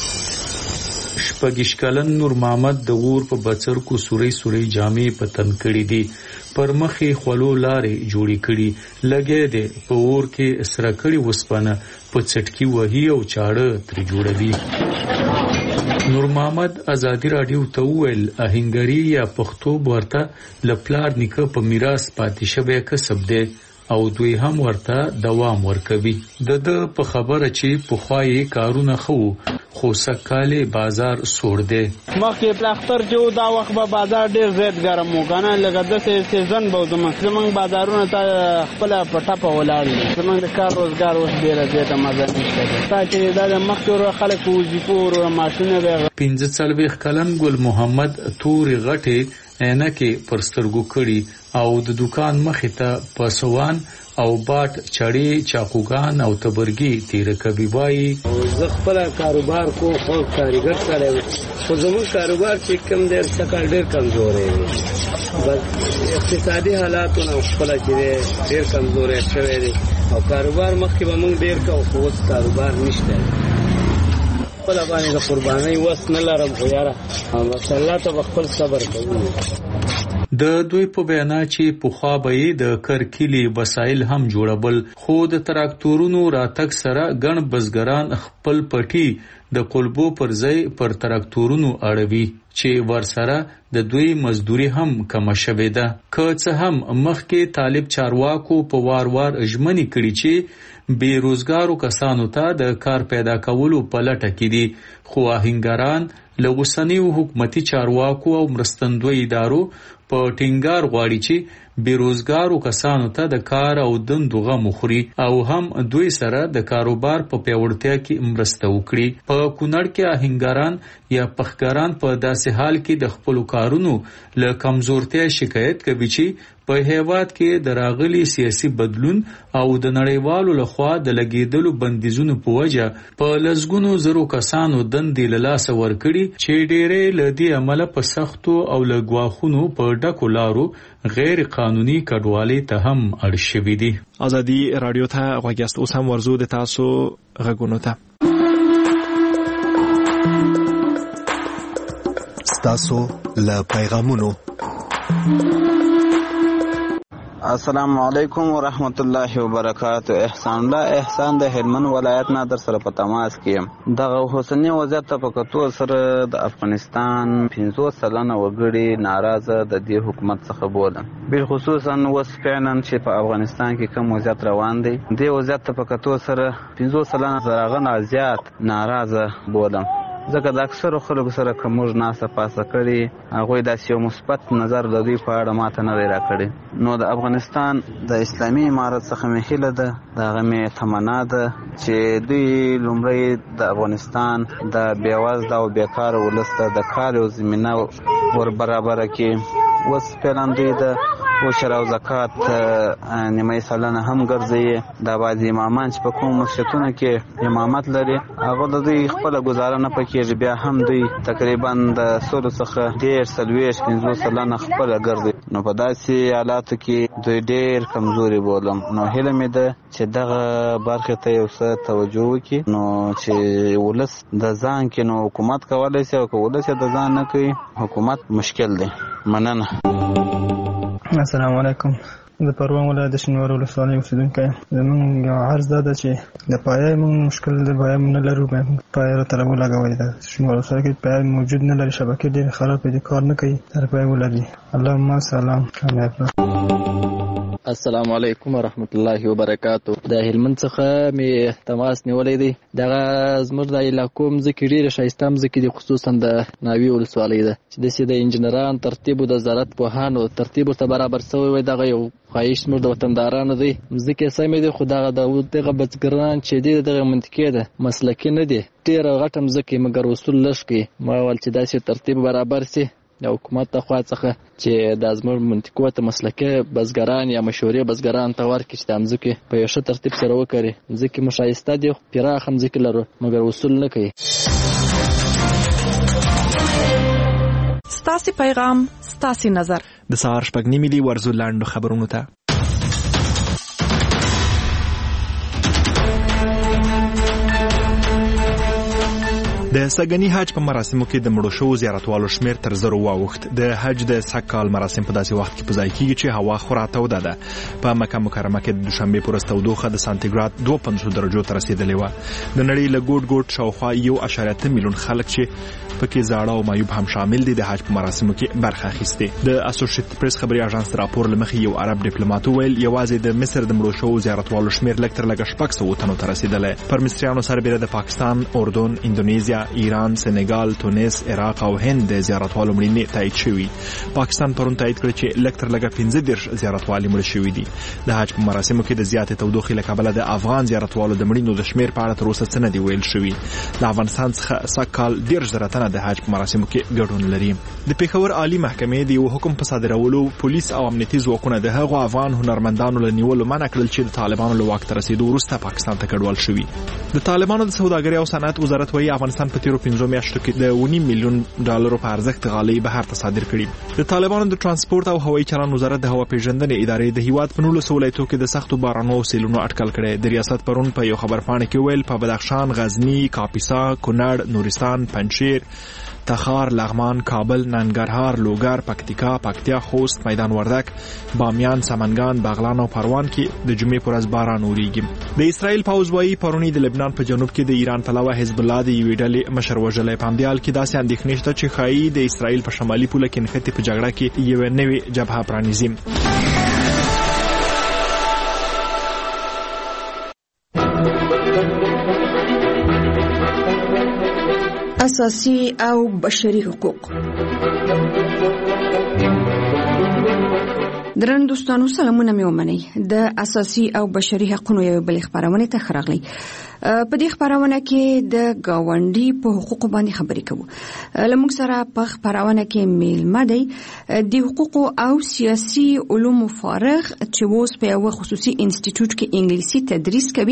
شپږ کلن نور محمد د ور په بچر کو سوري سوري جامې په تن کړې دي، پر مخې خلو لارې جوړې کړي، لګې دي په ور کې سره کړي وسپنه په چټکی وهي او چاړه تر جوړوي. نور محمد آزادی رادیو ته ویل اهنګری یا پښتو ورته لپلار نیکه په میراث پاتې شوی کسب دی او دوی هم ورته دوام ورکوي. د د په خبره چې په خوای کارونه خو خو سکاله بازار سوړ دی. مخکې پلاختر جو دا وخت به بازار ډیر زیات ګرم و کنه، لکه د سیزن به زمونږ بازارونه ته خپل پټه په ولاړ دي. زمونږ د کار روزګار اوس ډیر زیات مزه نشته. تا چې دا د مخکې خلک وظیفو او ماشینه به پنځه څلوېښت کلن ګل محمد توري غټي اینکه پرسترګو کړي او د دکان مخې ته پسوان او باټ چړې، چاقوګان او تبرګي تیر کوي. وایي زه خپل کاروبار کو خو کاریګر سره خو زموږ کاروبار چې کم ډیر څخه ډیر کمزورې دي، بس اقتصادي حالاتونه خپل چې ډیر کمزورې شوی دي او کاروبار مخکې به موږ ډیر کو خو اوس کاروبار نشته. خپل باندې د قربانۍ وس نه لرم خو یاره الله ته خپل صبر کوو. د دوی په بیان چې په خوا به د کرکلی وسایل هم جوړبل، خو د تراکتورونو راتګ سره ګڼ بزګران خپل پټي د قلبو پر ځای پر تراکتورونو اړوي چې ورسره د دوی مزدوري هم کم شوه ده. که څه هم مخکې طالب چارواکو په وار وار اجمنی کړي چې بیروزګارو کسانو ته د کار پیدا کولو په لټه کې دي، خو آهنګران له اوسنیو حکومتي چارواکو او مرستندوی ادارو په ټینګار غواړي چې بیروزګارو کسانو ته د کار او دندو غم خوري او هم دوی سره د کاروبار په پیوړتیا کې مرسته وکړي. په کونړ کې آهنګران یا پخګران په داسې حال کې د خپل کارونو له کمزورتیا شکایت کوي چې په هیواد کې د راغلي سیاسي بدلون او د نړیوالو لخوا د لګیدلو بندیزونو په وجه په لزګونو زرو کسانو دندې له لاسه ورکړي چې ډېرې له دې عمله په سختو او لګواخونو په ډکو لارو غیر قانوني کډوالۍ ته هم اړ شوي دي. آزادي رادیو ته غوږیاست. اوس هم ورزو د تاسو غږونو ته. ستاسو له پیغامونو. السلام علیکم ورحمت الله وبرکاته. احسان الله احسان د هلمند ولایت نه در سره په تماس کې. دغه حسنی وضعیت ته په کتو سره د افغانستان پنځوس سلنه وګړي ناراضه د دې حکومت څخه بولم، بالخصوصا اوس فعلا چې په افغانستان کې کوم وضعیت روان دی. دې وضعیت ته په کتو سره پنځوس سلنه زراغه نه زیات ناراضه بولم، ځکه د اکثرو خلکو سره که موږ ناسه پاسه کړي هغوی داسې یو مثبت نظر د دوی په اړه ماته نه دی راکړی. نو د افغانستان د اسلامي امارت څخه مې هیله ده، د هغه مې تمنا ده چې دوی لومړی د افغانستان د بېوزله او بیکاره ولس ته د کار یو زمینه ور برابره کړي. اوس فعلا دوی د عشر او زکات نیمه سلنه هم ګرځي. دا بعضې امامان چې په کوم مسجدونو کې امامت لري هغه د دوی خپله ګزاره نه پکېږي، بیا هم دوی تقریبا د سلو څخه ډېر څلوېښت پنځوس سلنه خپله ګرځي. نو په داسې حالاتو کې دوی ډېر کمزوري بولم. نو هیله مې ده چې دغه برخې ته یو څه توجه وکړي، نو چې ولس د ځان کې نو حکومت کولی شي، او که ولس یې د ځان نه کوي حکومت مشکل دی. مننه. السلام علیکم. د پروان ولایت د شینوارو ولسوالۍ اوسېدونکی یم. زموږ یو عرض دا ده چې د پایې موږ مشکل د پایې موږ نه لرو، پایې راته راولګوئ. د شینوارو ولسوالۍ کې پایې موجود نه لري، شبکې ډېرې خرابې دي، کار نه کوي، تر پایې ولګي. اللهم سلام کامیاب. السلام علیکم ورحمت الله وبرکاتو. د هلمند څخه می تماس نیولې دی. دغه زموږ د علاقو مځکې ډېرې ښایسته مځکې دي، خصوصا د ناوې ولسوالۍ ده چې داسې د انجنیران ترتیب د زراعت پوهانو ترتیب ورته برابر شوی وي. دغه یو خواهش زموږ د وطندارانو دی. مځکې سمې دي، خو دغه دغه بزګران چې دي دغه منطقې ده مسلکي نه دي، ډېره غټه مځکې مګر وصول لږ کوي. ما ویل چې داسې ترتیب برابر سي د حکومت له خوا څخه چې د زموږ منطقو ته مسلکي بزګران یا مشورې بزګران ته ورکړي چې د مځکې په یو ښه ترتیب سره وکړي. مځکې مو ښایسته دي، پراخه مځکې لرو مګر وصول نه کوي. ستاسې پیغام ستاسې نظر. د سهار شپږ نیمې دي، ورځو لاندو خبرونو ته. د سګنی حج په مراسمو کې د مړو شوو زیارتوالو شمیر تر زرو واوښت. د حج د اسحاق کال مراسم په داسې وخت کې په ځای کېږي چې هوا خورا توده ده. په مکه مکرمه کې د دوشنبې په ورځ تودوخه د سانتیګراد دوه پنځوس درجو ته رسیدلې وه. د نړۍ له ګوټ ګوټ شاوخوا یو اعشاریه اته میلیون خلک چې پکې زاړه او معیوب هم شامل دي د حج په مراسمو کې برخه اخیستې. د اسوسییټډ پریس خبري اژانس راپور لمخې یو عرب ډیپلوماټ ویل یوازې د مصر د مړو شوو زیارتوالو شمیر لږ تر لږه شپږ سوه تنو ته رسیدلی. پر مصریانو سربېره د پاکستان، اردن، اندونیزیا، ایران، سنگال، تونس، عراق او هند د زیارتوالو مړینې تایید شوي. پاکستان پرون تایید کړ چې لږ تر لږه پنځه دېرش زیارتوالي مړه شوي دي. د حج په مراسمو کې د زیاتې تودوخې له کبله د افغان زیارتوالو د مړینو د شمیر په اړه تر اوسه څه نه دي ویل شوي. د افغانستان څخه سږ کال دېرش زره تنه د حج په مراسمو کې ګډون لري. د پېښور عالی محکمې د یو حکم په صادرولو پولیس او امنیتي ځواکونه د هغو افغان هنرمندانو له نیولو منع کړل چې د طالبانو له واک ته رسېدو وروسته پاکستان ته کډوال شوي. د طالبانو د سوداګرۍ او صنعت وزارت وایي افغانستان په تیرو پنځو میاشتو کې د ونیم میلیون ډالرو په ارزښت غالۍ بهر ته صادر کړي. د طالبانو د ترانسپورت او هوایي چلند وزارت د هوا پیژندنې ادارې د هیواد په نولسو ولایتو کې د سختو بارانونو او سیلونو اټکل کړی. د ریاست پرون په یو خبرپاڼه کې ویل په بدخشان، غزنی، کاپیسا، کونړ، نورستان، پنجشیر، تخار، لغمان، کابل، ننګرهار، لوګر، پکتیکا، پکتیا، خوست، میدان وردک، بامیان، سمنګان، بغلان او پروان کې د جمعې پر ورځ باران وریږي. د اسرائیل پوځ وايي پرونی د لبنان په جنوب کې د ایران پلوه حزب الله د یوې ډلې مشر وژلی. په همدې حال کې داسې اندېښنې شته چې ښایي د اسرائیل په شمالي پوله کې نښتې په جګړه کې یوه نوې جبهه پرانیزي. اساسي او بشري حقوق. درن دوستانو سلامونه مې ومنئ. د اساسي او بشري حقوقو یو بل خبرونه ته خراغلی. په دې خبرونه کې د گاونډي په حقوقو باندې خبرې کوو. لمونږ سره په خبرونه کې میلمه دی د حقوقو او سیاسي علومو فارغ چې اوس په یو خصوصي انسټیټیوټ کې انګلیسي تدریس کوي،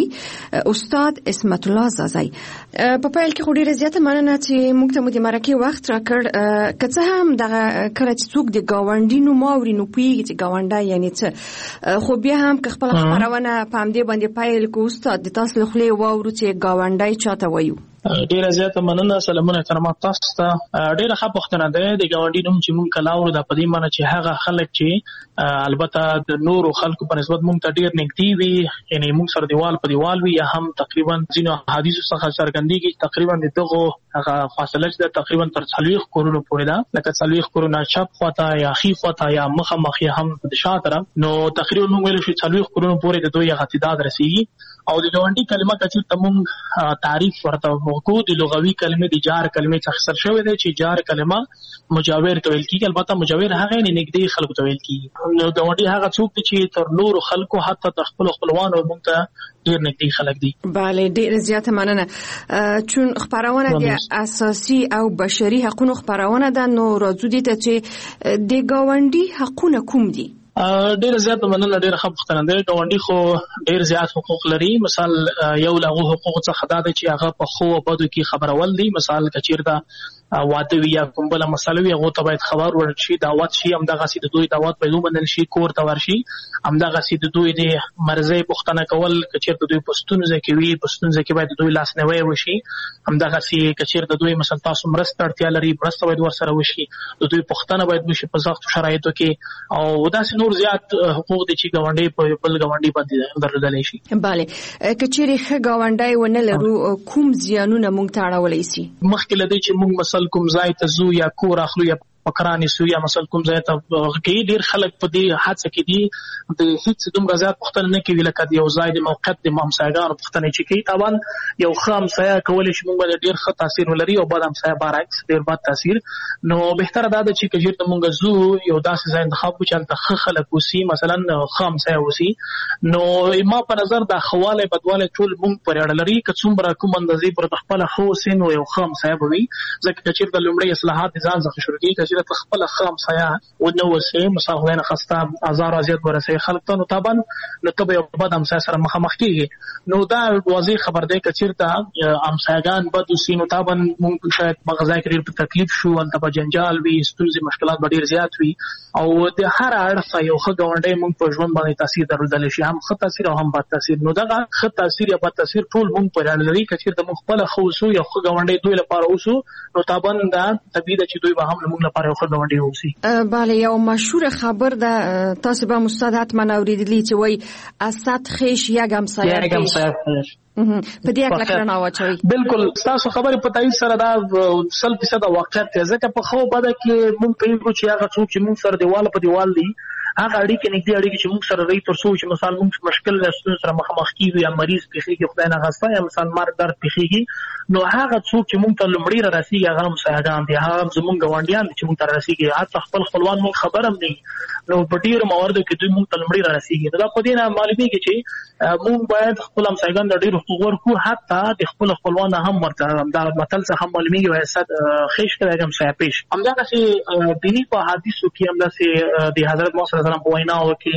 استاد اسمت الله زازای. په پیل کې خو ډیره زیاته مننه چې موږ ته مو د مرکه وخت راکړ. که څه هم دغه کله چې څوک د گاونډي نوم اوري نو پیږي چې گاونډی یعنی څه، خو بیا هم که خپل خبرونه په همدې باندې پیل کو استاد د تاسو له خولې واورو چې گاونډی چاته وایو. ډیره زیاته مننه. سلامونه احترامات تاسو ته. ډیره ښه پوښتنه ده. د گاونډي نوم چې مونږ کلاورو د پدې معنی چې هغه خلک چې البته د نورو خلکو په نسبت مونږ ته ډیر نږدې وي، یعنی مونږ سره دیوال په دیوال وي، یا هم تقریبا ځینو حدیثو څخه څرګندېږي تقریبا دغه هغه فاصله چې تقریبا تر څلوېښت کورونو پورې ده، لکه څلوېښت کورونه چپ خواته یا ښي خواته یا مخامخ یا هم د شا طرف. نو تقریبا مونږ ویل شو څلوېښت کورونو پورې د دوی هغه تعداد رسیږي. او د گاونډي کلمه کچې ته مونږ تعریف ورته وکړو. د لغوي کلمې د جار کلمې څخه اخیستل شوی دی چې جار کلمه مجاور ته ویل کېږي. البته مجاور هغه نه نږدې خلکو ته ویل کېږي. نو گاونډي هغه څوک دی چې تر نورو خلکو حتی تر خپلو خپلوانو مونږ ته ډېر نږدې خلک دي. بله ډېر زیاته مننه. چون خبرونه د اساسي او بشري حقوقو خبرونه ده، نو راځو دې ته چې د گاونډي حقونه کوم دي؟ ډېر زیات مننه. ډېر ښه پوښتنه ده. ګاونډي خو ډېر زیات حقوق لري. مثال یو له هغو حقوقو څخه دا ده چې هغه په ښو او بدو کې خبرول دي. مثال که چېرته واده وي یا کوم بله مسله وي هغو ته باید خبر ورشي، دعوت شي، همدغسې د دوی دعوت باید ومنل شي، کور ته ورشي. همدغسې د دوی د مرضۍ پوښتنه کول که چېرته دوی په ستونزه کې وي، په ستونزه کې باید د دوی لاسنیوی وشي. همدغسې که چېرته دوی مثلا تاسو مرسته اړتیا لري، مرسته باید ورسره وشي، د دوی پوښتنه باید وشي په سختو شرایطو کې. او داسې نور زیات حقوق دي چې ګاونډي په بل ګاونډي باندې درلودلی شي. بله که چېرې ښه ګاونډی ونه لرو کوم زیانونه موږ ته اړولی سي؟ مخکې له دې چې موږ مثل کوم ځای ته ځو یا کور اخلو یا فقرانی سو یا مثلا کوم ځای ته کې ډیر خلک په دې حادثه کې دي د هیڅ دومره زیات پوښتنه نه کوي لکه د یو ځای د موقعیت د همسایګانو پوښتنه چې کوي. طبعا یو ښه همسایه کولی شي موږ باندې ډیر ښه تاثیر ولري او بد همسایه برعکس ډیر بد تاثیر. نو بهتره دا ده چې که چېرته موږ ځو یو داسې ځای انتخاب کړو چې هلته ښه خلک اوسي، مثلا ښه همسایه اوسي. نو ما په نظر دا ښه والی بدوالی ټول موږ پورې اړه لري. که څومره کوم اندازې پر د خپله ښه اوسي نو یو ښه همسایه به وي. ځکه که چېرته لومړی اصلاحات د ځان څخه شروع کېږي، که چېرته ته خپله ښه همسایه ونه اوسې، مثلا خدای نخواسته ازار او اذیت ورسوي خلک ته، نو طبعا نو ته به یو بد همسایه سره مخامخ کېږي. نو دا واضح خبر دی که چېرته همسایګان بد اوسي نو طبعا موږ شاید هغه ځای کې ډېر په تکلیف شو، هلته به جنجال وي، ستونزې مشکلات به ډېر زیات وي. او د هر اړخه یو ښه ګاونډی موږ په ژوند باندې تاثیر درلودلی شي، هم ښه تاثیر او هم بد تاثیر. نو دغه ښه تاثیر یا بد تاثیر ټول موږ پورې اړه لري. که چېرته موږ خپله ښه اوسو یا ښه ګاونډی دوی لپاره اوسو نو طبعا دا طبیعي ده چې دوی به هم له موږ لپاره یو ښه ګاونډی اوسي. بله، یو مشهور خبر ده تاسو به استاد حتما اوریدلی چې وایي اسد خیش یک همسایه خیش. په دې اړه کړنه واچوي. بالکل تاسو خبرې په تایید سره دا سل فیصد واقعیت دی. ځکه په خو بده کې موږ پیږو چې هغه څوک چې موږ سره دیواله په دیوال دي، هغه اړیکې نږدې اړیکې چې موږ سره لري، تر څو چې مثلا موږ مشکل له ستونزو سره مخامخ کېږو یا مریض پېښېږي خدای نخواسته، یا مثلا مرګ درد پېښېږي، نو هغه څوک چې موږ ته لومړی را رسېږي هغه همسایګان دي، هغه هم زموږ ګاونډیان دي چې موږ ته را رسېږي. حتی خپل خپلوان موږ خبر هم نه وي، نو په ډېرو مواردو کې دوی موږ ته لومړی را رسېږي. نو دا په دې نه معلومېږي چې موږ باید خپل همسایګان ته ډېر حقوق ورکړو، حتی د خپلو خپلوانو هم ورته دا متل څخه هم معلومېږي وایي اسد خیش کړی همسایه پیش. همدغسې دیني په حدیثو کې همداسې د حضرت محمد صلی الله علیه وسلم په ویناوو کې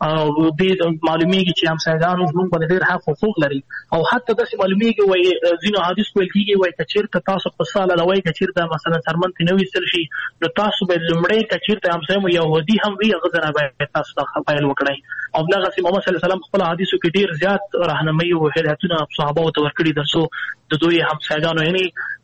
دې معلومېږي چې همسایګانو زموږ باندې ډېر حق حقوق لري. او حتی داسې معلومېږي وایي ځینو حدیث ویل کېږي وایي که چېرته تاسو په ساله لوئ، که چېرته مثلا څرمن ترې نه ویستل شي، نو تاسو باید لومړی که چېرته همسایه مو یهودي هم وي هغه ځای باید تاسو ته پیل وکړئ. او همدغسې محمد صلی الله علیه وسلم خپلو حدیثو کې ډېر زیات رهنمایي او هدایتونه صحابهو ته ورکړي تر څو د دوی همسایګانو، یعنې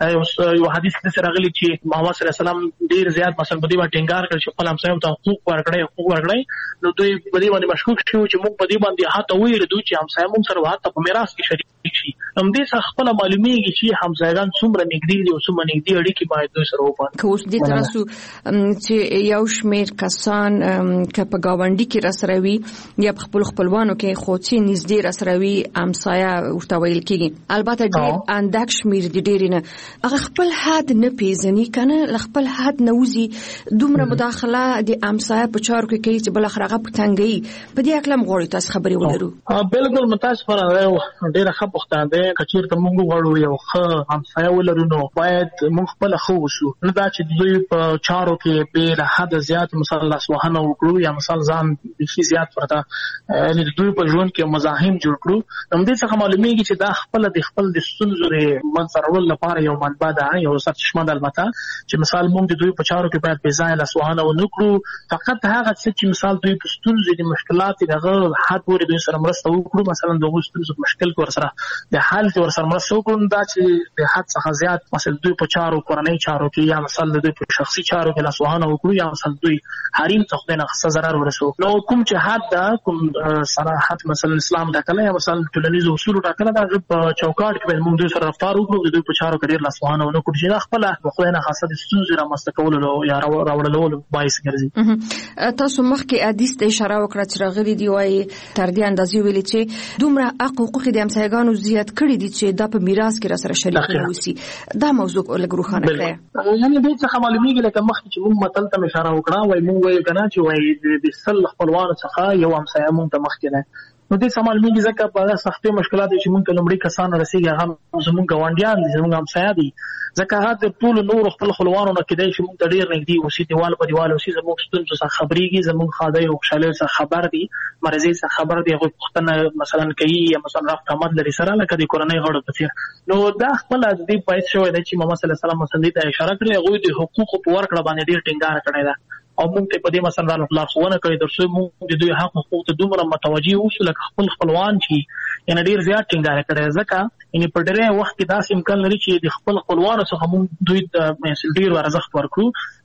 یو حدیث کې داسې راغلي چې محمد صلی الله علیه وسلم ډېر زیات مثلا په دې باندې ټینګار کړی چې خپل همسایو ته حقوق ورکړئ حقوق ورکړئ. نو دوی په دې باندې مشکوک شوي چې موږ په دې باندې حتی وویل دوی چې همسایه موږ سره حتی په میراث کې شریک شي. همدې څخه خپله معلومېږي چې همسایګان څومره نږدې دي او څومره نږدې اړیکې باید دوی سره وپالو. که اوس دې ته راسو چې یو شمېر کسان که په ګاونډي کې راسره وي یا په خپلو خپلوانو کې خو چې نږدې راسره وي همسایه ورته ویل کېږي، البته ډېر اندک شمېر دي، ډېرې نه، هغه خپل حد نه پېژني که نه له خپل حد نه وځي، دومره مداخله د همسایه په چارو کې کوي چې بالاخره هغه په تنګوي. په دې هکله هم غواړو تاسو خبرې ولرو. بالکل متاسفانه ډېره ښه پوښتنه ده. که چېرته موږ غواړو یو ښه همسایه ولرو نو باید موږ خپله ښه اوسو، نه دا چې دوی په چارو کې بې له حده زیات مثلا لاسوهنه وکړو یا مثلا ځان بیخي زیات ورته یعنې د دوی په ژوند کې مزاحم جوړ کړو. همدې څخه معلومېږي چې دا خپله د خپل د ستونزو د منځته راوړلو لپاره یو منبع ده، یو سرچشمه ده البته، چې مثال موږ د دوی په چارو کې باید بې ځایه لاسوهنه ونه کړو. فقط هغه څه چې مثال دوی په ستونزې د مشکلات د هغه حد پورې دوی سره مرسته وکړو، مثلا د هغوی ستونزو په مشکل کې ورسره د حل کې ورسره مرسته وکړو. دا چې د حد څخه زیات مثلا دوی په چارو کورنۍ چارو کې یا مثلا د دوی په شخصي چارو کې لاسوهنه وکړو یا مثلا دوی حریم ته خدای نخواسته ضرر ورسوو، نو کوم چې حد ده کوم صراحت مثلا اسلام ټاکلی یا مثلا ټولنیزو اصولو ټاکلی ده، هغه په چوکاټ کې باید موږ دوی سره رفتار وکړو، د دوی په چارو کې ډېر لاسوهنه ونه کړو چې دا خپله خدای نخواسته د ستونزې رامنځته کولو یا راوړلولو باعث ګرځي. تاسو مخکې حدیث ته اشاره وکړه چې راغلي دي وایي تر دې اندازې ویلي چې دومره حق حقوق د همسایګانو زیات کړي دي چې دا په میراث کې راسره شریک اوسي. دا موضوع لږ روښانه کړئ. یعنې دې څخه معلومېږي لکه مخکې چې موږ متل ته اشاره وکړه وایي موږ وایو که نه چې وایي د سل خپلوانو څخه یو همسایه موږ ته مخکې دی. نو دې څه معلومېږي ځکه په هغه سختې مشکلاتو چې موږ ته لومړي کسان رسېږي هغه زموږ ګاونډیان دي، زموږ همسایه دي، ځکه هغه د ټولو نورو خپل خپلوانو نه کېدای شي موږ ته ډېر نږدې اوسي، دیوال په دیوال اوسي، زموږ ستونزو څخه خبرېږي، زموږ ښادۍ او خوشحالیو څخه خبر دي، مرضۍ څخه خبر دي، هغوی پوښتنه مثلا کوي یا مثلا رفت آمد لري سره لکه د کورنۍ غړو په څېر. نو دا خپله د دې باعث شوی دی چې محمد صلی الله علیه وسلم مثلا دې ته اشاره کړې، هغوی د حقوقو په ورکړه باندې ډېر ټینګار کړی ده او موږ ته په دې مثلا لارښوونه کړې تر څو موږ د دوی حق حقوق ته دومره متوجه اوسو لکه خپل خپلوان چې یعنې ډېر زیات ټینګار کړی، ځکه یعنې په ډېری وخت کې داسې امکان لري چې د خپل خپلوانو څخه موږ دوی ته ډېر ارزښت ورکړو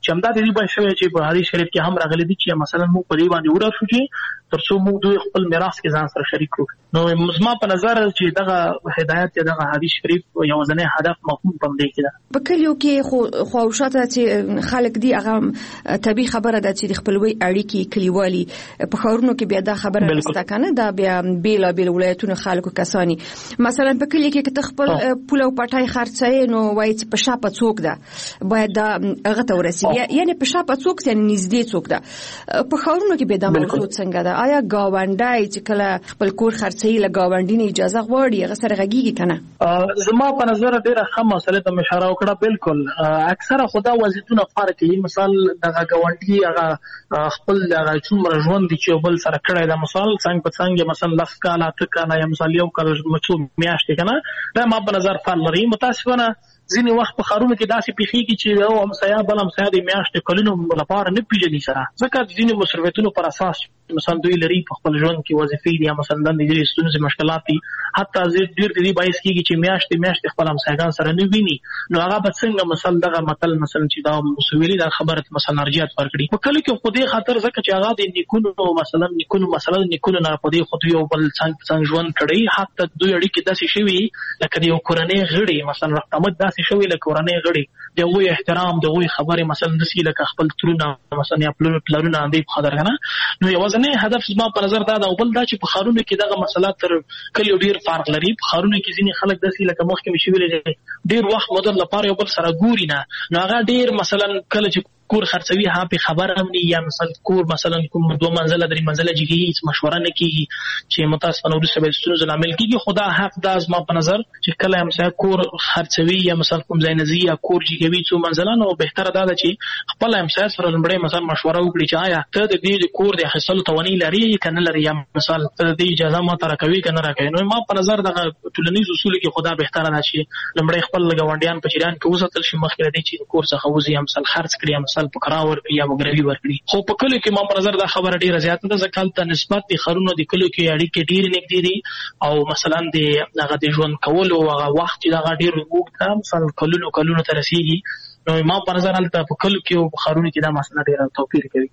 چې همدا د دې باندې شوی چې په حدیث شریف کې هم راغلي دي چې مثلا موږ په دې باندې وډار شو چې ترڅو موږ دوی خپل میراث کې ځان سره شریک کړو. نو زما په نظر چې دغه هدایت یا دغه حدیث شریف یو ځنې هدف مفهوم پم دی کېده. په کلیو کې خو خواوشاته چې خلک دی هغه طبي خبره ده چې د خپلوي اړیکې کلیوالي په خاورونو کې بیا دا خبره نشته کنه، دا بیا بیل بیل ولایتونو خلکو کسانی مثلا په کلی کې چې خپل پوله او پټای خرڅای نو وایي چې په شاپه څوک ده باید دا هغه ته ورسیږي، یعنی په شاپه څوک یعنی نږدې څوک ده. په خاورونو کې به دا موجود څنګه ده؟ آیا گاونډای چې کله خپل کور خرڅي له گاونډي نه اجازه غواړي هغه سره غږیږي کنه؟ زما په نظر ډیره ښه مسله ته اشاره وکړه. بالکل اکثره خدا وضعیتونه فرق کوي. مثال دغه گاونډي هغه خپل دغه څومره ژوند دي چې بل سره کړی دا مثال څنګه په څنګه مثلا لس کاله اته کاله یا مثال یو کال مچو میاشتې کنه دا ما په نظر فرق لري. متاسفانه ځینې وخت په خارونو کې داسې پیښیږي چې یو همسایه بل همسایه د میاشتې کلونو لپاره نه پیژني سره، ځکه د ځینې مصرفیتونو پر اساس مثلا دوی لري په خپل ژوند کې وظیفې دي یا مثلا د دې ستونزې مشکلات دي، حتی ډېر د دې باعث کېږي چې میاشتې میاشتې خپل همسایګان سره نه ویني. نو هغه به څنګه مثلا دغه متل مثلا چې دا مسویلي دا خبره مثلا ارجحیت ورکړي په کله کې خو دې خاطر ځکه چې هغه د نیکونو مثلا نیکونو مثلا نیکونو نه په دې خو دوی یو بل څنګه څنګه ژوند کړی، حتی دوی اړیکې داسې شوي لکه د یو کورنۍ غړي مثلا رقمت داسې شوي لکه کورنۍ غړي د وې احترام د وې خبره مثلا دسی لکه خپل ترونه مثلا یا پلان پلانونه اندې په خاطر کنه. نو یو ځنه هدف زما په نظر دا د بل دا چې په خارونو کې دغه مسلات تر کله ډیر فرق لري. په خارونو کې ځینې خلک دسی لکه مخکې مشي ویلې ډیر وخت مدد لپاره یو بل سره ګوري نه، نو هغه ډیر مثلا کله چې کور خرڅوي ها په خبر هم نه یا مثلا کور مثلا کوم دوه منزله درې منزله جګي هیڅ مشوره نه کیږي چې متاسفانه ورسره به ستونزې عامل کیږي. خدا حق دا زما په نظر چې کله هم سره کور خرڅوي یا مثلا کوم ځای نزي یا کور جګوي څو منزله، نو بهتره دا ده چې خپل هم سره سره لمړی مثلا مشوره وکړي چې آیا ته د دې کور د حاصل تواني لري کنه لري یا مثلا ته د اجازه ما تر کوي کنه راکوي. نو ما په نظر دغه ټولنیز اصول کې خدا بهتره ده چې لمړی خپل غونډیان په چیران کې وساتل شي مخکې د دې چې کور څخه وځي هم مثلا خرڅ کړي مثلا په کراور یا وګړي ورکړي. خو په کله کې ما په نظر دا خبره ډیره زیاته ده ځکه ته نسبت د خرونو د کله کې اړیکې ډیره نږدې دي او مثلا د هغه د ژوند کولو هغه وخت چې دا ډیر وګړي ده مثلا کلونو کلونو تر رسیدي. نو ما په نظر حالت په کله کې او خرونو کې دا مسله ډیره توپیر کوي.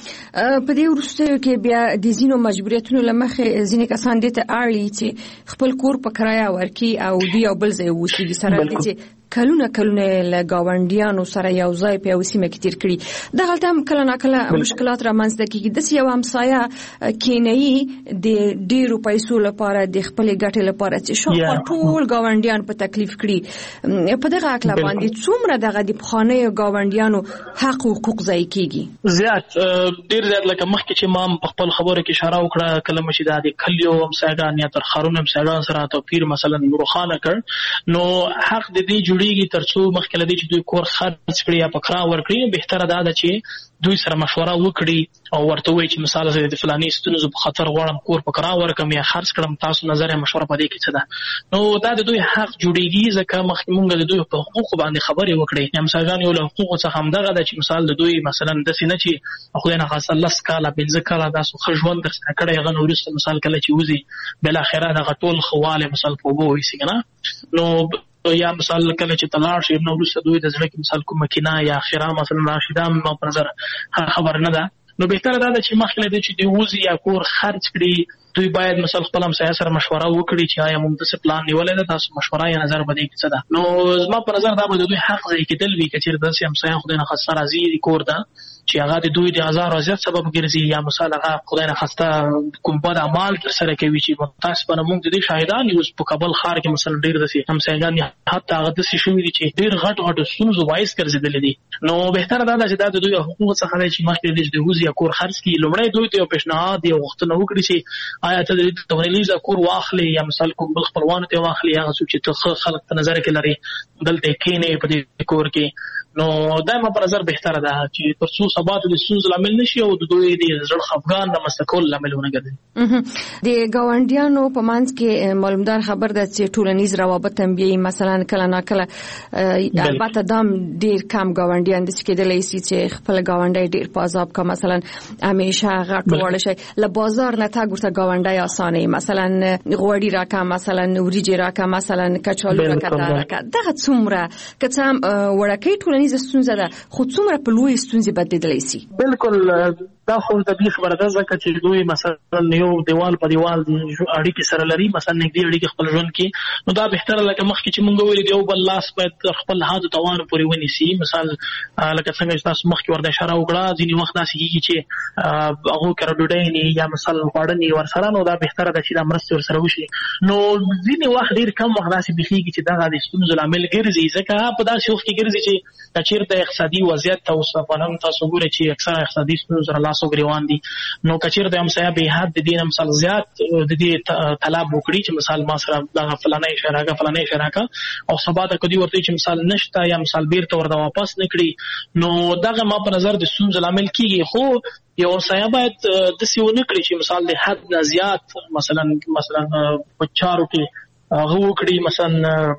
په دې ورسته کې بیا د زینو مجبوریتونو لمخه ځینې کسان دي ته اړي چې خپل کور په کرایه ورکي او دی او بل ځای وشي سره دي چې کلونه کلونه له گاونډیانو سره یو ځای په وسیمه کې تیر کړي. دا غلطه هم کله ناکله مشکلات رامنځته کیږي. د یو همسایه کینې د ډیرو پیسو لپاره د خپل ګټې لپاره چې شاوخوا ټول گاونډیان په تکلیف کړي. په دغه اکلا باندې څومره دغه د پخوانیو گاونډیانو حق او حقوق ځای کیږي؟ زیات ډیر زیات لکه مخکې چې ما په خپل خبرو کې اشاره وکړه کله مشي د کلیو همسایګان یا تر خارونو همسایګان سره توپیر مثلا روخانه کړ. نو حق د دې ډیږي ترڅو مخکله دي چې دوی کور خرڅ کړي یا پکرا ورکړي. بهتره دا ده چې دوی سره مشوره وکړي او ورته وایي چې مثال زه د فلاني ستونزو په خاطر غواړم کور پکرا ورکم یا خرڅ کړم، تاسو نظر مشوره پدې کې څه ده؟ نو دا د دوی حق جوړیږي ځکه مخکې مونږ د دوی په حقوق باندې خبرې وکړي. یا مثلا یو له حقوق څخه هم دغه ده چې مثال د دوی مثلا د سینې چې خو نه خاصه لس کاله پنځه کاله تاسو ښه ژوند درسره کړی غن ورسته مثال کله چې وځي بل اخره دغه ټول خواله مثال په وو وي څنګه نو یا مثال کله چې تلاړ شي نو ورسته دوی د ځړ کې مثال کوم مکینه یا اخره مثلا راشده ما په نظر خبر نه ده. نو بهتره ده چې مخکې د چې دی وځي یا کور خرڅ کړي دوی باید مثلا خپل همسایه سره مشوره وکړي چې آیا موږ د پلان نیولې ده تاسو مشوره یا نظر بده کې څه ده. نو زما په نظر دا به دوی حق ځای کېدل وی چې د همسایه خدای نه خاصه راځي کور ده چې هغه د دوی د هزار ازیات سبب ګرځي یا مثلا هغه خدای نه خاصه کوم بد اعمال تر سره کوي چې متاسفانه موږ د دې شاهدان یو په کابل ښار کې مثلا ډیر دسي همسایګان حتی هغه دسي شوې دي چې ډیر غټ غټ ستونزو وایس ګرځېدل دي. نو بهتره دا چې دا د دوی حقوق څخه دی چې مخکې د هوزي یا کور خرڅ کی لومړی دوی ته پیشنهاد دی وختونه وکړي چې آیا ته د تونیلیز کور واخلي یا مثلا کوم بل خپلوان ته واخلي هغه چې ته خلک ته نظر کې لري دلته کینې په دې کور کې. نو دایمه په نظر بهتره ده چې ترڅو ثبات د سوز لامل نشي او د دوی د زړه خفګان د مستقل لامل ونه ګرځي. د گاونډیانو په منځ کې معلومدار خبر ده چې ټولنیز روابط هم بي مثلا کله ناکله البته دام ډیر کم گاونډیان د چې کېدلای شي چې خپل گاونډي ډیر په عذاب کا مثلا همیشه غټ وړ شي ل بازار نه تا ګورته گاونډي اسانه مثلا غوړی راکا مثلا وریجی راکا مثلا کچالو راکا دغه څومره کته وړکې ټولنیزه ستونزه ده خو څومره په لوی ستونزې بدلیدلی شي؟ بالکل دا خو طبيعي خبره ده ځکه چې دوی مثلا یو دیوال په دیوال اړیکې سره لري، مثلا نږدې اړیکې خپل ژوند کې، نو دا بهتره لکه مخکې چې مونږ ویل دی یو بل لاس باید خپل حد توان پورې ونیسي. مثال لکه څنګه چې تاسو مخکې ورته اشاره وکړه ځینې وخت داسې کېږي چې هغه کړه ډوډۍ نه یا مثلا خواړه نه ورسره، نو دا بهتره ده چې دا مرسته ورسره وشي. نو ځینې وخت ډېر کم وخت داسې بېخېږي چې دغه د ستونزو لامل ګرځي، ځکه په داسې وخت کې ګرځي چې که چېرته اقتصادي وضعیت ته اوس افغانان تاسو ګورئ چې اکثره اقتصادي ستونزو سره لاس او ګرېوان دي، نو که چېرته همسایه بې حد د دې نه مثال زیات د دې طلب وکړي چې مثال ما سره دغه فلانی شی راکړه فلانی شی راکړه او سبا ته که دوی ورته چې مثال نشته یا مثال بیرته ورته واپس نه کړي، نو دغه ما په نظر د ستونزو لامل کېږي. خو یو همسایه باید داسې ونه کړي چې مثال د حد نه زیات مثلا مثلا په چارو کې هغه وکړي، مثلا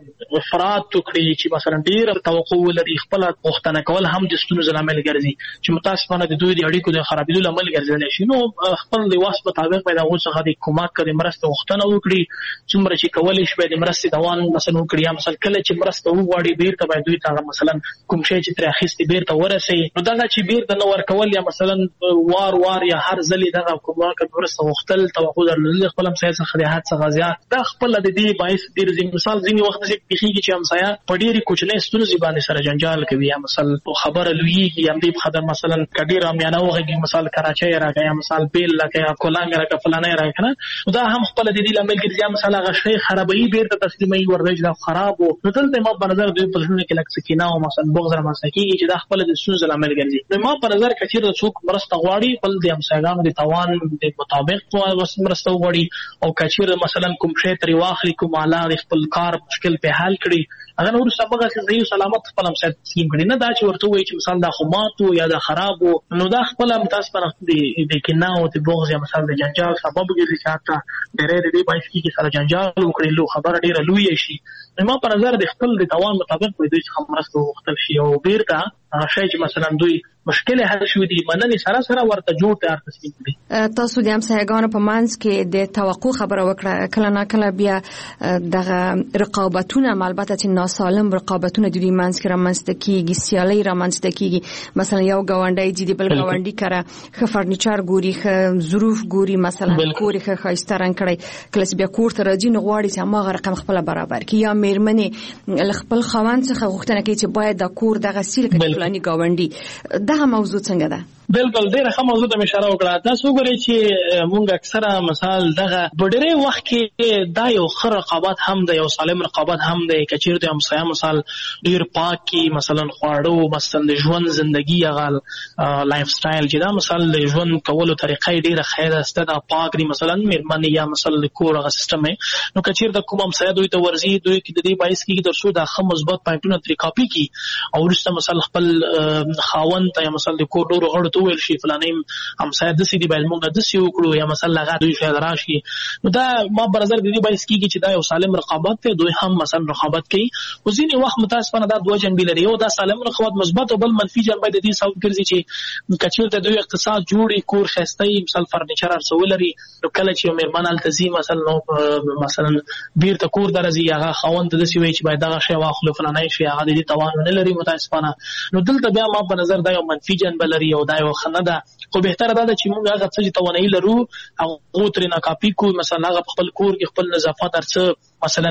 افراط وکړي چې مثلا ډېر توقع ولري، خپله غوښتنه کول هم د ستونزو لامل ګرځي چې متاسفانه د دوی د اړیکو د خرابېدو لامل ګرځېدلی شي. نو خپل د وس مطابق باید هغو څخه د کمک د مرستې غوښتنه وکړي، څومره چې کولی شي باید د مرستې دوام مثلا وکړي، یا مثلا کله چې مرسته وغواړي بېرته باید دوی ته مثلا کوم شی چې ترې اخیستي بېرته ورسوي. نو دغه چې بېرته نه ورکول یا مثلا وار وار یا هر ځلې دغه کمک مرسته غوښتل توقع درلودل خپل همسایه څخه د حد څخه زیات، دا خپله د دې باعث ډېر مثال ځینې وخت داسې پېښېږي چې همسایه په ډېرې کوچنۍ ستونزې باندې سره جنجال کوي، یا مثال خبره لویېږي یا همدې په خاطر مثلا که ډېر عامیانه وغږېږي مثال کراچۍ راکړه یا مثال بیل راکړه یا کولنګ راکړه فلانی راکړه، که نه نو دا هم خپله د دې لامل ګرځي، یا مثال هغه شی خرابوي بېرته تسلیموي ورته چې دا خراب و. نو دلته ما په نظر دوی په زړونو کې لږ سکینه او مثلا بغض رامنځته کېږي چې دا خپله د ستونزو لامل ګرځي. نو ما په نظر که چېرته څوک مرسته غواړي خپل د همسایګانو د توان د مطابق مرسته وغواړي، او که چېرته مثلا کوم شی ترې واخلي کوم آله د خپل کار مشکل په حل کړي، هغه نو وروسته هغه صحیح سلامت خپل همسایه تسلیم کړي، نه دا چې ورته ووایي چې مثال دا خو مات و یا دا خراب و. نو دا خپله متاسفانه د کینه او د بغض یا مثال د جنجال سبب ګرځي چې حتی ډېری د دې باعث کېږي سره جنجال وکړي، لو خبره ډېره لویه شي. نو ما په نظر د خپل د توان مطابق باید دوی څخه مرسته وغوښتل شي او بېرته هغه شی چې مثلا دوی مشکل حل شوي دي مننې سره سره ورته جوړ تیار تسلیم کړي. تاسو د همسایګانو په منځ کې د توقع خبره وکړه، کله نه کله بیا دغه رقابتونه البته چې ناسالم رقابتونه د دوی منځ کې رامنځته کېږي، سیالۍ رامنځته کېږي، مثلا یو ګاونډی چې د بل ګاونډي کره ښه فرنیچر ګوري، ښه ظروف ګوري، مثلا کور یې ښه ښایسته رنګ کړی، کله چې بیا کور ته راځي نو غواړي چې هماغه رقم خپله برابر کړي، یا مېرمنې له خپل خاوند څخه غوښتنه کوي چې باید دا کور دغسې لکه فلاني ګاونډي. دغه موضوع څنګه ده؟ بالکل ډېره ښه موضوع ته مې اشاره وکړه. تاسو وګورئ چې مونږ اکثره مثال دغه په ډېری وخت کې دا یو ښه رقابت هم دی، یو سالم رقابت هم دی. که چېرته همسایه مثال ډېر پاک کي، مثلا خواړه مثلا د ژوند زندګي هغه لایف سټایل چې دا مثال د ژوند کولو طریقه یې ډېره ښایسته ده، پاک دي، مثلا مېرمنې یا مثلا د کور هغه سیسټم یې، نو که چېرته کوم همسایه دوی ته ورځي دوی کې د دې باعث کېږي تر څو دا ښه مثبت پوینټونه ترې کاپي کړي او وروسته مثلا خپل خاوند ته یا مثلا د کور نورو غړو ته وویل شي فلانی همسایه داسې دي باید موږ داسې وکړو، یا مثلا هغه دوی شاید راشي. نو دا ما په نظر د دې باعث کېږي چې دا یو سالم رقابت دی، دوی هم مثلا رقابت کوي. خو ځینې وخت متاسفانه دا دوه جنبې لري، یو دا سالم رقابت مثبت او بل منفي جنبه د دې سبب ګرځي چې که چېرته دوی اقتصاد جوړي، کور ښایسته وي، مثلا فرنیچر هر څه ولري، نو کله چې یو مېرمن هلته ځي مثلا نو مثلا بېرته کور ته راځي، هغه خاوند ته داسې وایي چې باید دغه شی واخلو فلانی شی، هغه د دې توان نه لري متاسفانه. نو دلته بیا ما په نظر دا یو منفي جنبه لري او دا یو ښه نه ده. خو بهتره دا ده چې موږ هغه څه چې توانایي لرو هغو ترې ناکاپي کړو، مثلا هغه په خپل کور کې خپل نظافت هر څه مثلا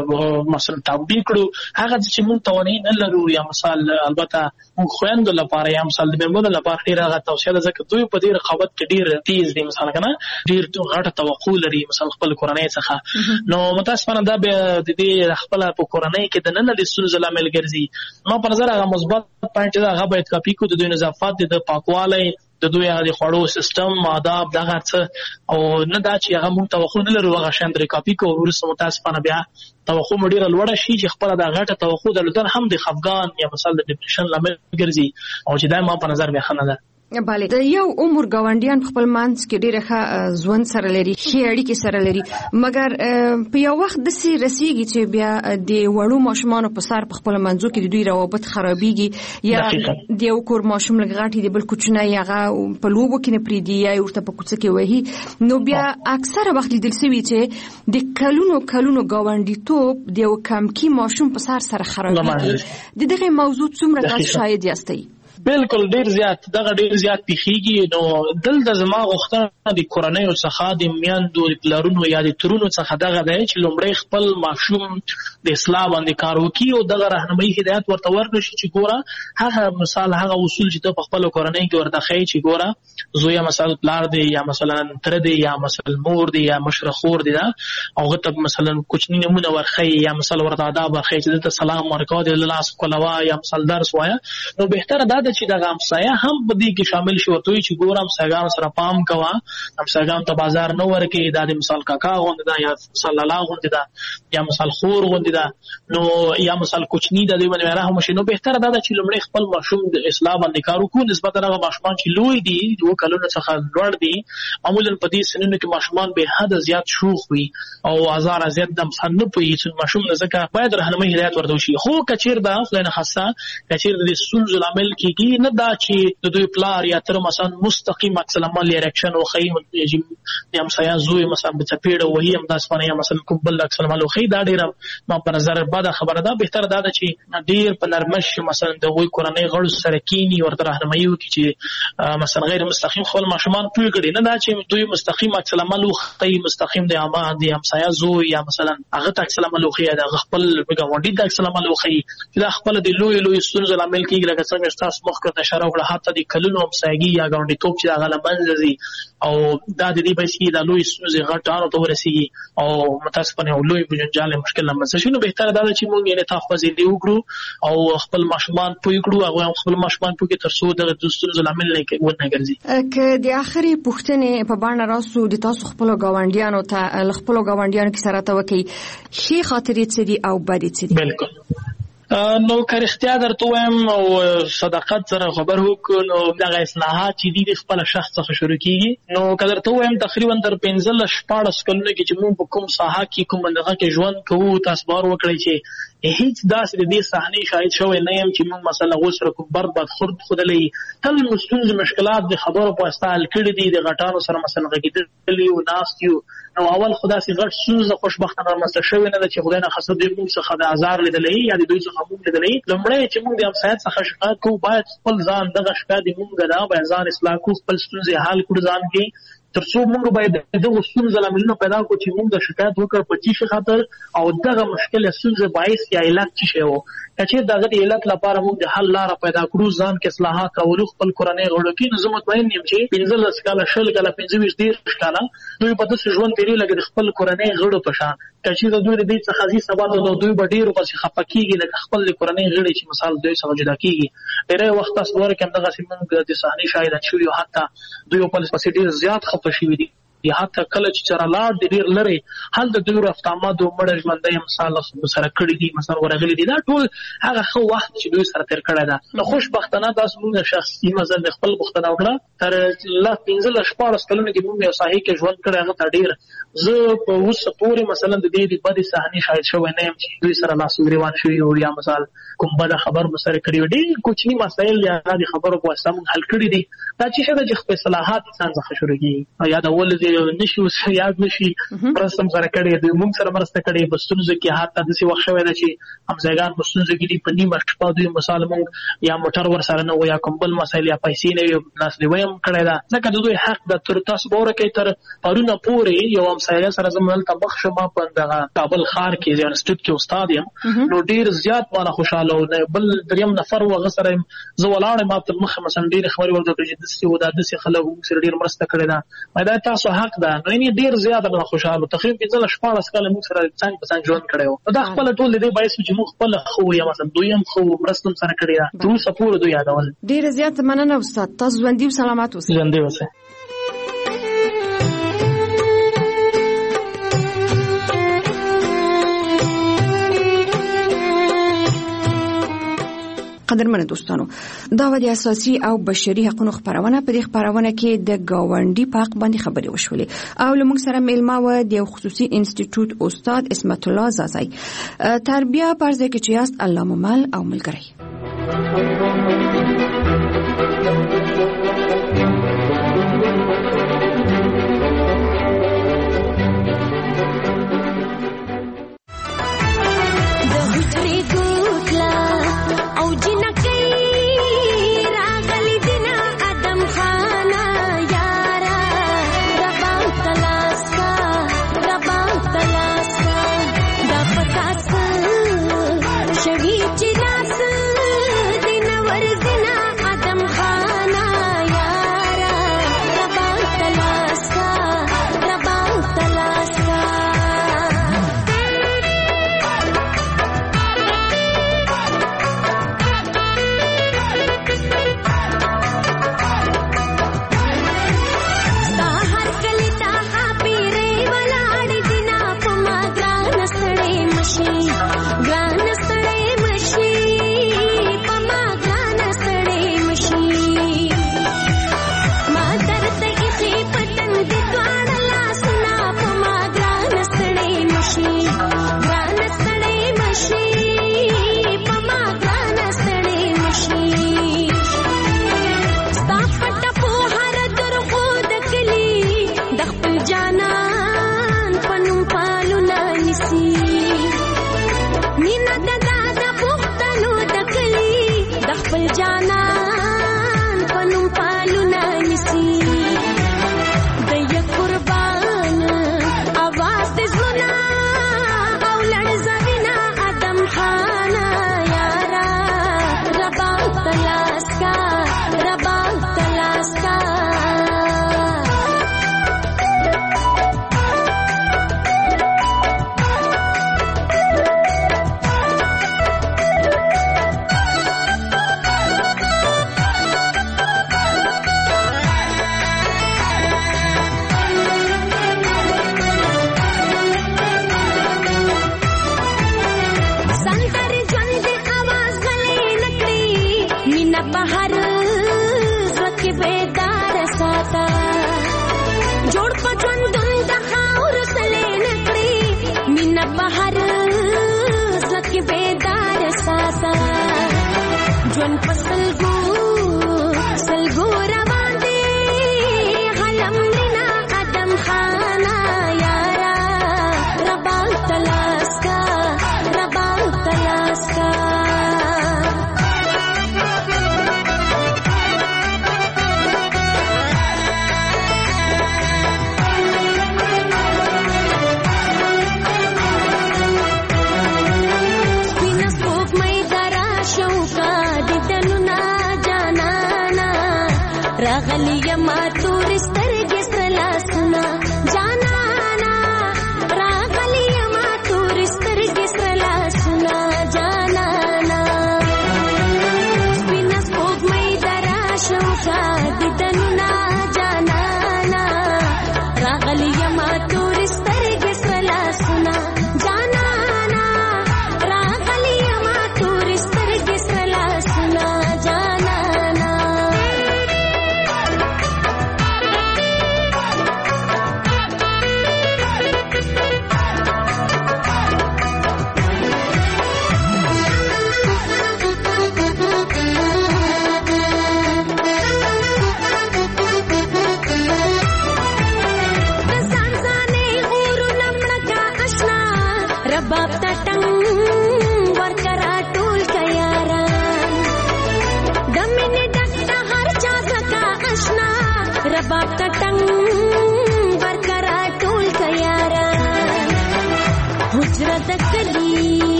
مثلا تطبیق کړو. هغه چې موږ توانایي نه لرو یا مثال البته موږ خویندو لپاره یا مثال د مېرمنو لپاره ډېره هغه توصیه ده، ځکه دوی په دې رقابت کې ډېر تیز دي، مثلا که نه ډېر غټه توقع لري مثلا خپل کورنۍ څخه. نو متاسفانه دا بیا د دې خپله په کورنۍ کې د ننه د ستونزو لامل ګرځي. ما په نظر هغه مثبت پوینټ ده هغه باید کاپي کړو، د دوی نظافت، د پاکوالی، د دوی هغه د خوړو سیسټم، آداب، دغه څه، او نه دا چې هغه موږ توقع نه لرو هغه شیان ترې کاپي کړو، وروسته متاسفانه بیا توقع مو ډېره لوړه شي چې خپله دا غټه توقع درلودل هم د خفګان یا مثال د ډپریشن لامل ګرځي او چې دا ما په نظر بیا ښه نه ده. bale د یو عمر ګاونډیان خپل مانس کې ډیره ښه ژوند سره لري ښه اړیکې سره لري مګر په یو وخت د سي رسیږي چې بیا د وړو ماشومان په سر په خپل منځو کې د دوی روابط خرابيږي یا د یو کور ماشوم لګاټي د بل کوچنی هغه په لوبو کې نه پریدي یا ورته په کوڅه کې وهي نو بیا اکثره وخت لیدل شوی چې د کلونو کلونو ګاونډي توپ د یو کم کی ماشوم په سر سره خرابيږي د دغه موضوع څومره تاسو شاهد یاستئ؟ بالکل ډیر زیات دغه ډیر زیات پیخیږي نو دلته زما غوښتنه د کورنۍ څخه د میاندو پلارونو یا د ترونو څخه دغه دی چې لومړی خپل ماشوم د اصلاح باندې کار وکړي او دغه راهنمایي هدایت ورته ورکړي چې ګوره هغه مثال هغه اصول چې ته په خپل کورنۍ کې ورته ښیي چې ګوره زوی مثلا پلار دی یا مثلا تر دی یا مثلا مور دی یا مشره خور دی او غته مثلا کوچنی نمونه ورخی یا مثلا ورته آداب ورخی چې ته سلام ورکړه د لاس کولوا یا مثلا درس وایا نو بهتره ده چې دا همسایه هم په دې کې شامل شي ورته چې ګور همسایه‌ګان سره پام کوه همسایه‌ګان ته بازار نه ورکې دا د مثال کاکا غوند دا یا صلی الله غوند دا یا مثال خور غوند دا نو یا مثال کوچنی د دې باندې رحم شي نو بهتره ده چې لمړی خپل ماشوم د اصلاح باندې کار وکړي نسبت هغه ماشومان چې لوی دي دوه کلونو څخه لوړ دي معمولا په دې سنونو کې ماشومان به حد زیات شوخ وي او هزار زیات د مصنف په هیڅ ماشوم نه ځکه باید راهنمایي هدایت ورته شي خو کچیر دا خلنه خاصه کچیر د سنز العمل کې نه دا چې د دوی پلار یا تر مثلا مستقیم عکس العمل ریاکشن او خیم د همسایه زوی مثلا په چپیړه وهي هم د اسمانه یا مثلا کوبل عکس العمل او خی دا ډیره ما په نظر بعد خبره ده بهتر ده چې ډیر په نرمش مثلا د وی کورنۍ غړو سره کینی ورته راهنمایي وکړي چې مثلا غیر مستقیم خپل ماشومان پوي کړي نه دا چې دوی مستقیم عکس العمل او خی مستقیم د اما د همسایه زوی یا مثلا هغه عکس العمل او خی دا خپل بګاونډي د عکس العمل او خی دا خپل د لوی لوی سنز العمل کې لکه څنګه تاسو مخ کړه اشاره وکړه حتی د کلونو همسایګي یا ګاونډي توپ چې هغه لمنځي او دا د دې بشي د لوی سوزي غټانو ته ورسیږي او متاسفانه لوی بجنجال مشکل لمنځه شنو بهتره ده چې موږ یې تحفظ دی وکړو او خپل ماشومان پوي کړو او خپل ماشومان پوي ترڅو د دوستونو زلامل نه کې ونه ګرځي که د اخري پښتنې په باندې راسو د تاسو خپل ګاونډیانو ته خپل ګاونډیانو کې سره ته وکي شي خاطرې څه دي او بد څه دي بالکل نو که رښتیا درته وایم او صداقت سره خبر وکړو نو دغه اصلاحات چې دي د خپل شخص څخه شروع کیږي نو که درته وایم تقریبا تر پنځه شپاړس کلونو کې چې موږ په کوم ساحه کې کوم دغه کې ژوند کوو تاسو بار وکړئ چې هیڅ داسې د دې صحنې شاهد شوی نه یم چې موږ مثلا غوسره کوم برباد خرد خودلې تل مستونز مشکلات د خبرو په استعمال کړي دي د غټانو سره مثلا غږیدلی او ناستیو نو اول خدا سي غټ سوز خوشبختانه مسله شوی نه چې خدای نه خاصه د موږ څخه د آزار لیدلې یا د دوی څخه موږ لیدلې لمړی چې موږ د امسایت څخه شکایت کوو باید خپل ځان دغه شکایت موږ دا باید ځان اصلاح کوو خپل ستونزې حل کړو ځان کې ترڅو موږ باید دغه ستونزې لاملونه پیدا کړو چې موږ د شکایت وکړو په چی خاطر او دغه مشکل ستونزې باعث یا علت څه شی وو چې دغه د علت لپاره موږ د حل لار پیدا کړو ځان کې اصلاحات او خپل کورنۍ غړو کې نظم مطمئن یم چې پنځه کاله شل کاله پنځه ویشت ډیر کاله دوی په داسې ژوند تیری لګي خپل کورنۍ غړو په شان چې د دوی د دې څخه ځي سبا د دوی بډیر په څخه خپکیږي لکه خپل کورنۍ غړي چې مثال دوی څخه جدا کیږي ډېر وخت تاسو ورکه دغه سیمه د صحنې شاهد شوی او حتی دوی په پسې ډیر زیات خپه شوی دي یا حتی کله چې چرالات د ډیر لري حل د دوی رفتامات او مړ ژوندۍ مثال سره کړی دي مثلا ورغلي دي دا ټول هغه خو وخت چې دوی سره تیر کړی دا نو خوشبختانه تاسو موږ شخصي مثلا خپل بختنه وکړه تر لا پنځه شپږ کلونو کې موږ یو صحیح کې ژوند کړی هغه ډیر زه په اوسه پورې مثلا د دې د بدې صحنې شاهد شوی نه یم چې دوی سره لاس ګریوان شوی او یا مثال کوم بده خبر مسره کړی ډیر کوچنی مسایل یا د خبرو په سم حل کړی دي دا چې شته چې خپل صلاحات انسان څخه شروع کیږي یا دا ول نشي یاد نشي پرستم سره کړی دی موږ سره مرسته کړی په ستونزو کې حتی د څه وخت شوی دی چې همزګان په ستونزو کې دی په نیمه شپه دوی مثال موږ یا موټر ور سره نه ویا کوم بل مسایل یا پیسې نه یو ناس دی ویم کړی دا ځکه د دوی حق د تر تاسو بوره کې تر پرونه پورې یو همسایه سره زموږ ته بخښه ما په دغه کابل ښار کې ځان سټډ کې استاد یم نو ډیر زیات مانه خوشاله او بل دریم نفر وغه سره زه ولاړ ما په مخ مثلا ډیر خبرې ورته چې د څه ودا د څه خلک سره ډیر مرسته کړی دا مې دا تاسو حق ده نو ډیر زیات نه خوشاله تقریبا پنځه شپږ کاله موږ سره څنګه په څنګه ژوند کړو دا خپل ټول دې باعث چې موږ خپل خو یا مثلا دویم خو مرستم سره کړی دا ټول سپور دوی یادول ډیر زیات مننه استاد تاسو ژوندۍ او سلامات اوسئ ژوندۍ اوسئ قدرمن دوستانو دا و د اساسي او بشري حقوقو خبرونه په دې خبرونه کې د گاونډي په حق باندې خبرې وشولې او لمونږ سره میلمه و د خصوصي انسټیټیوټ استاد اسمت الله زازای تربیه پرځ کې چې است الله ممل او ملګری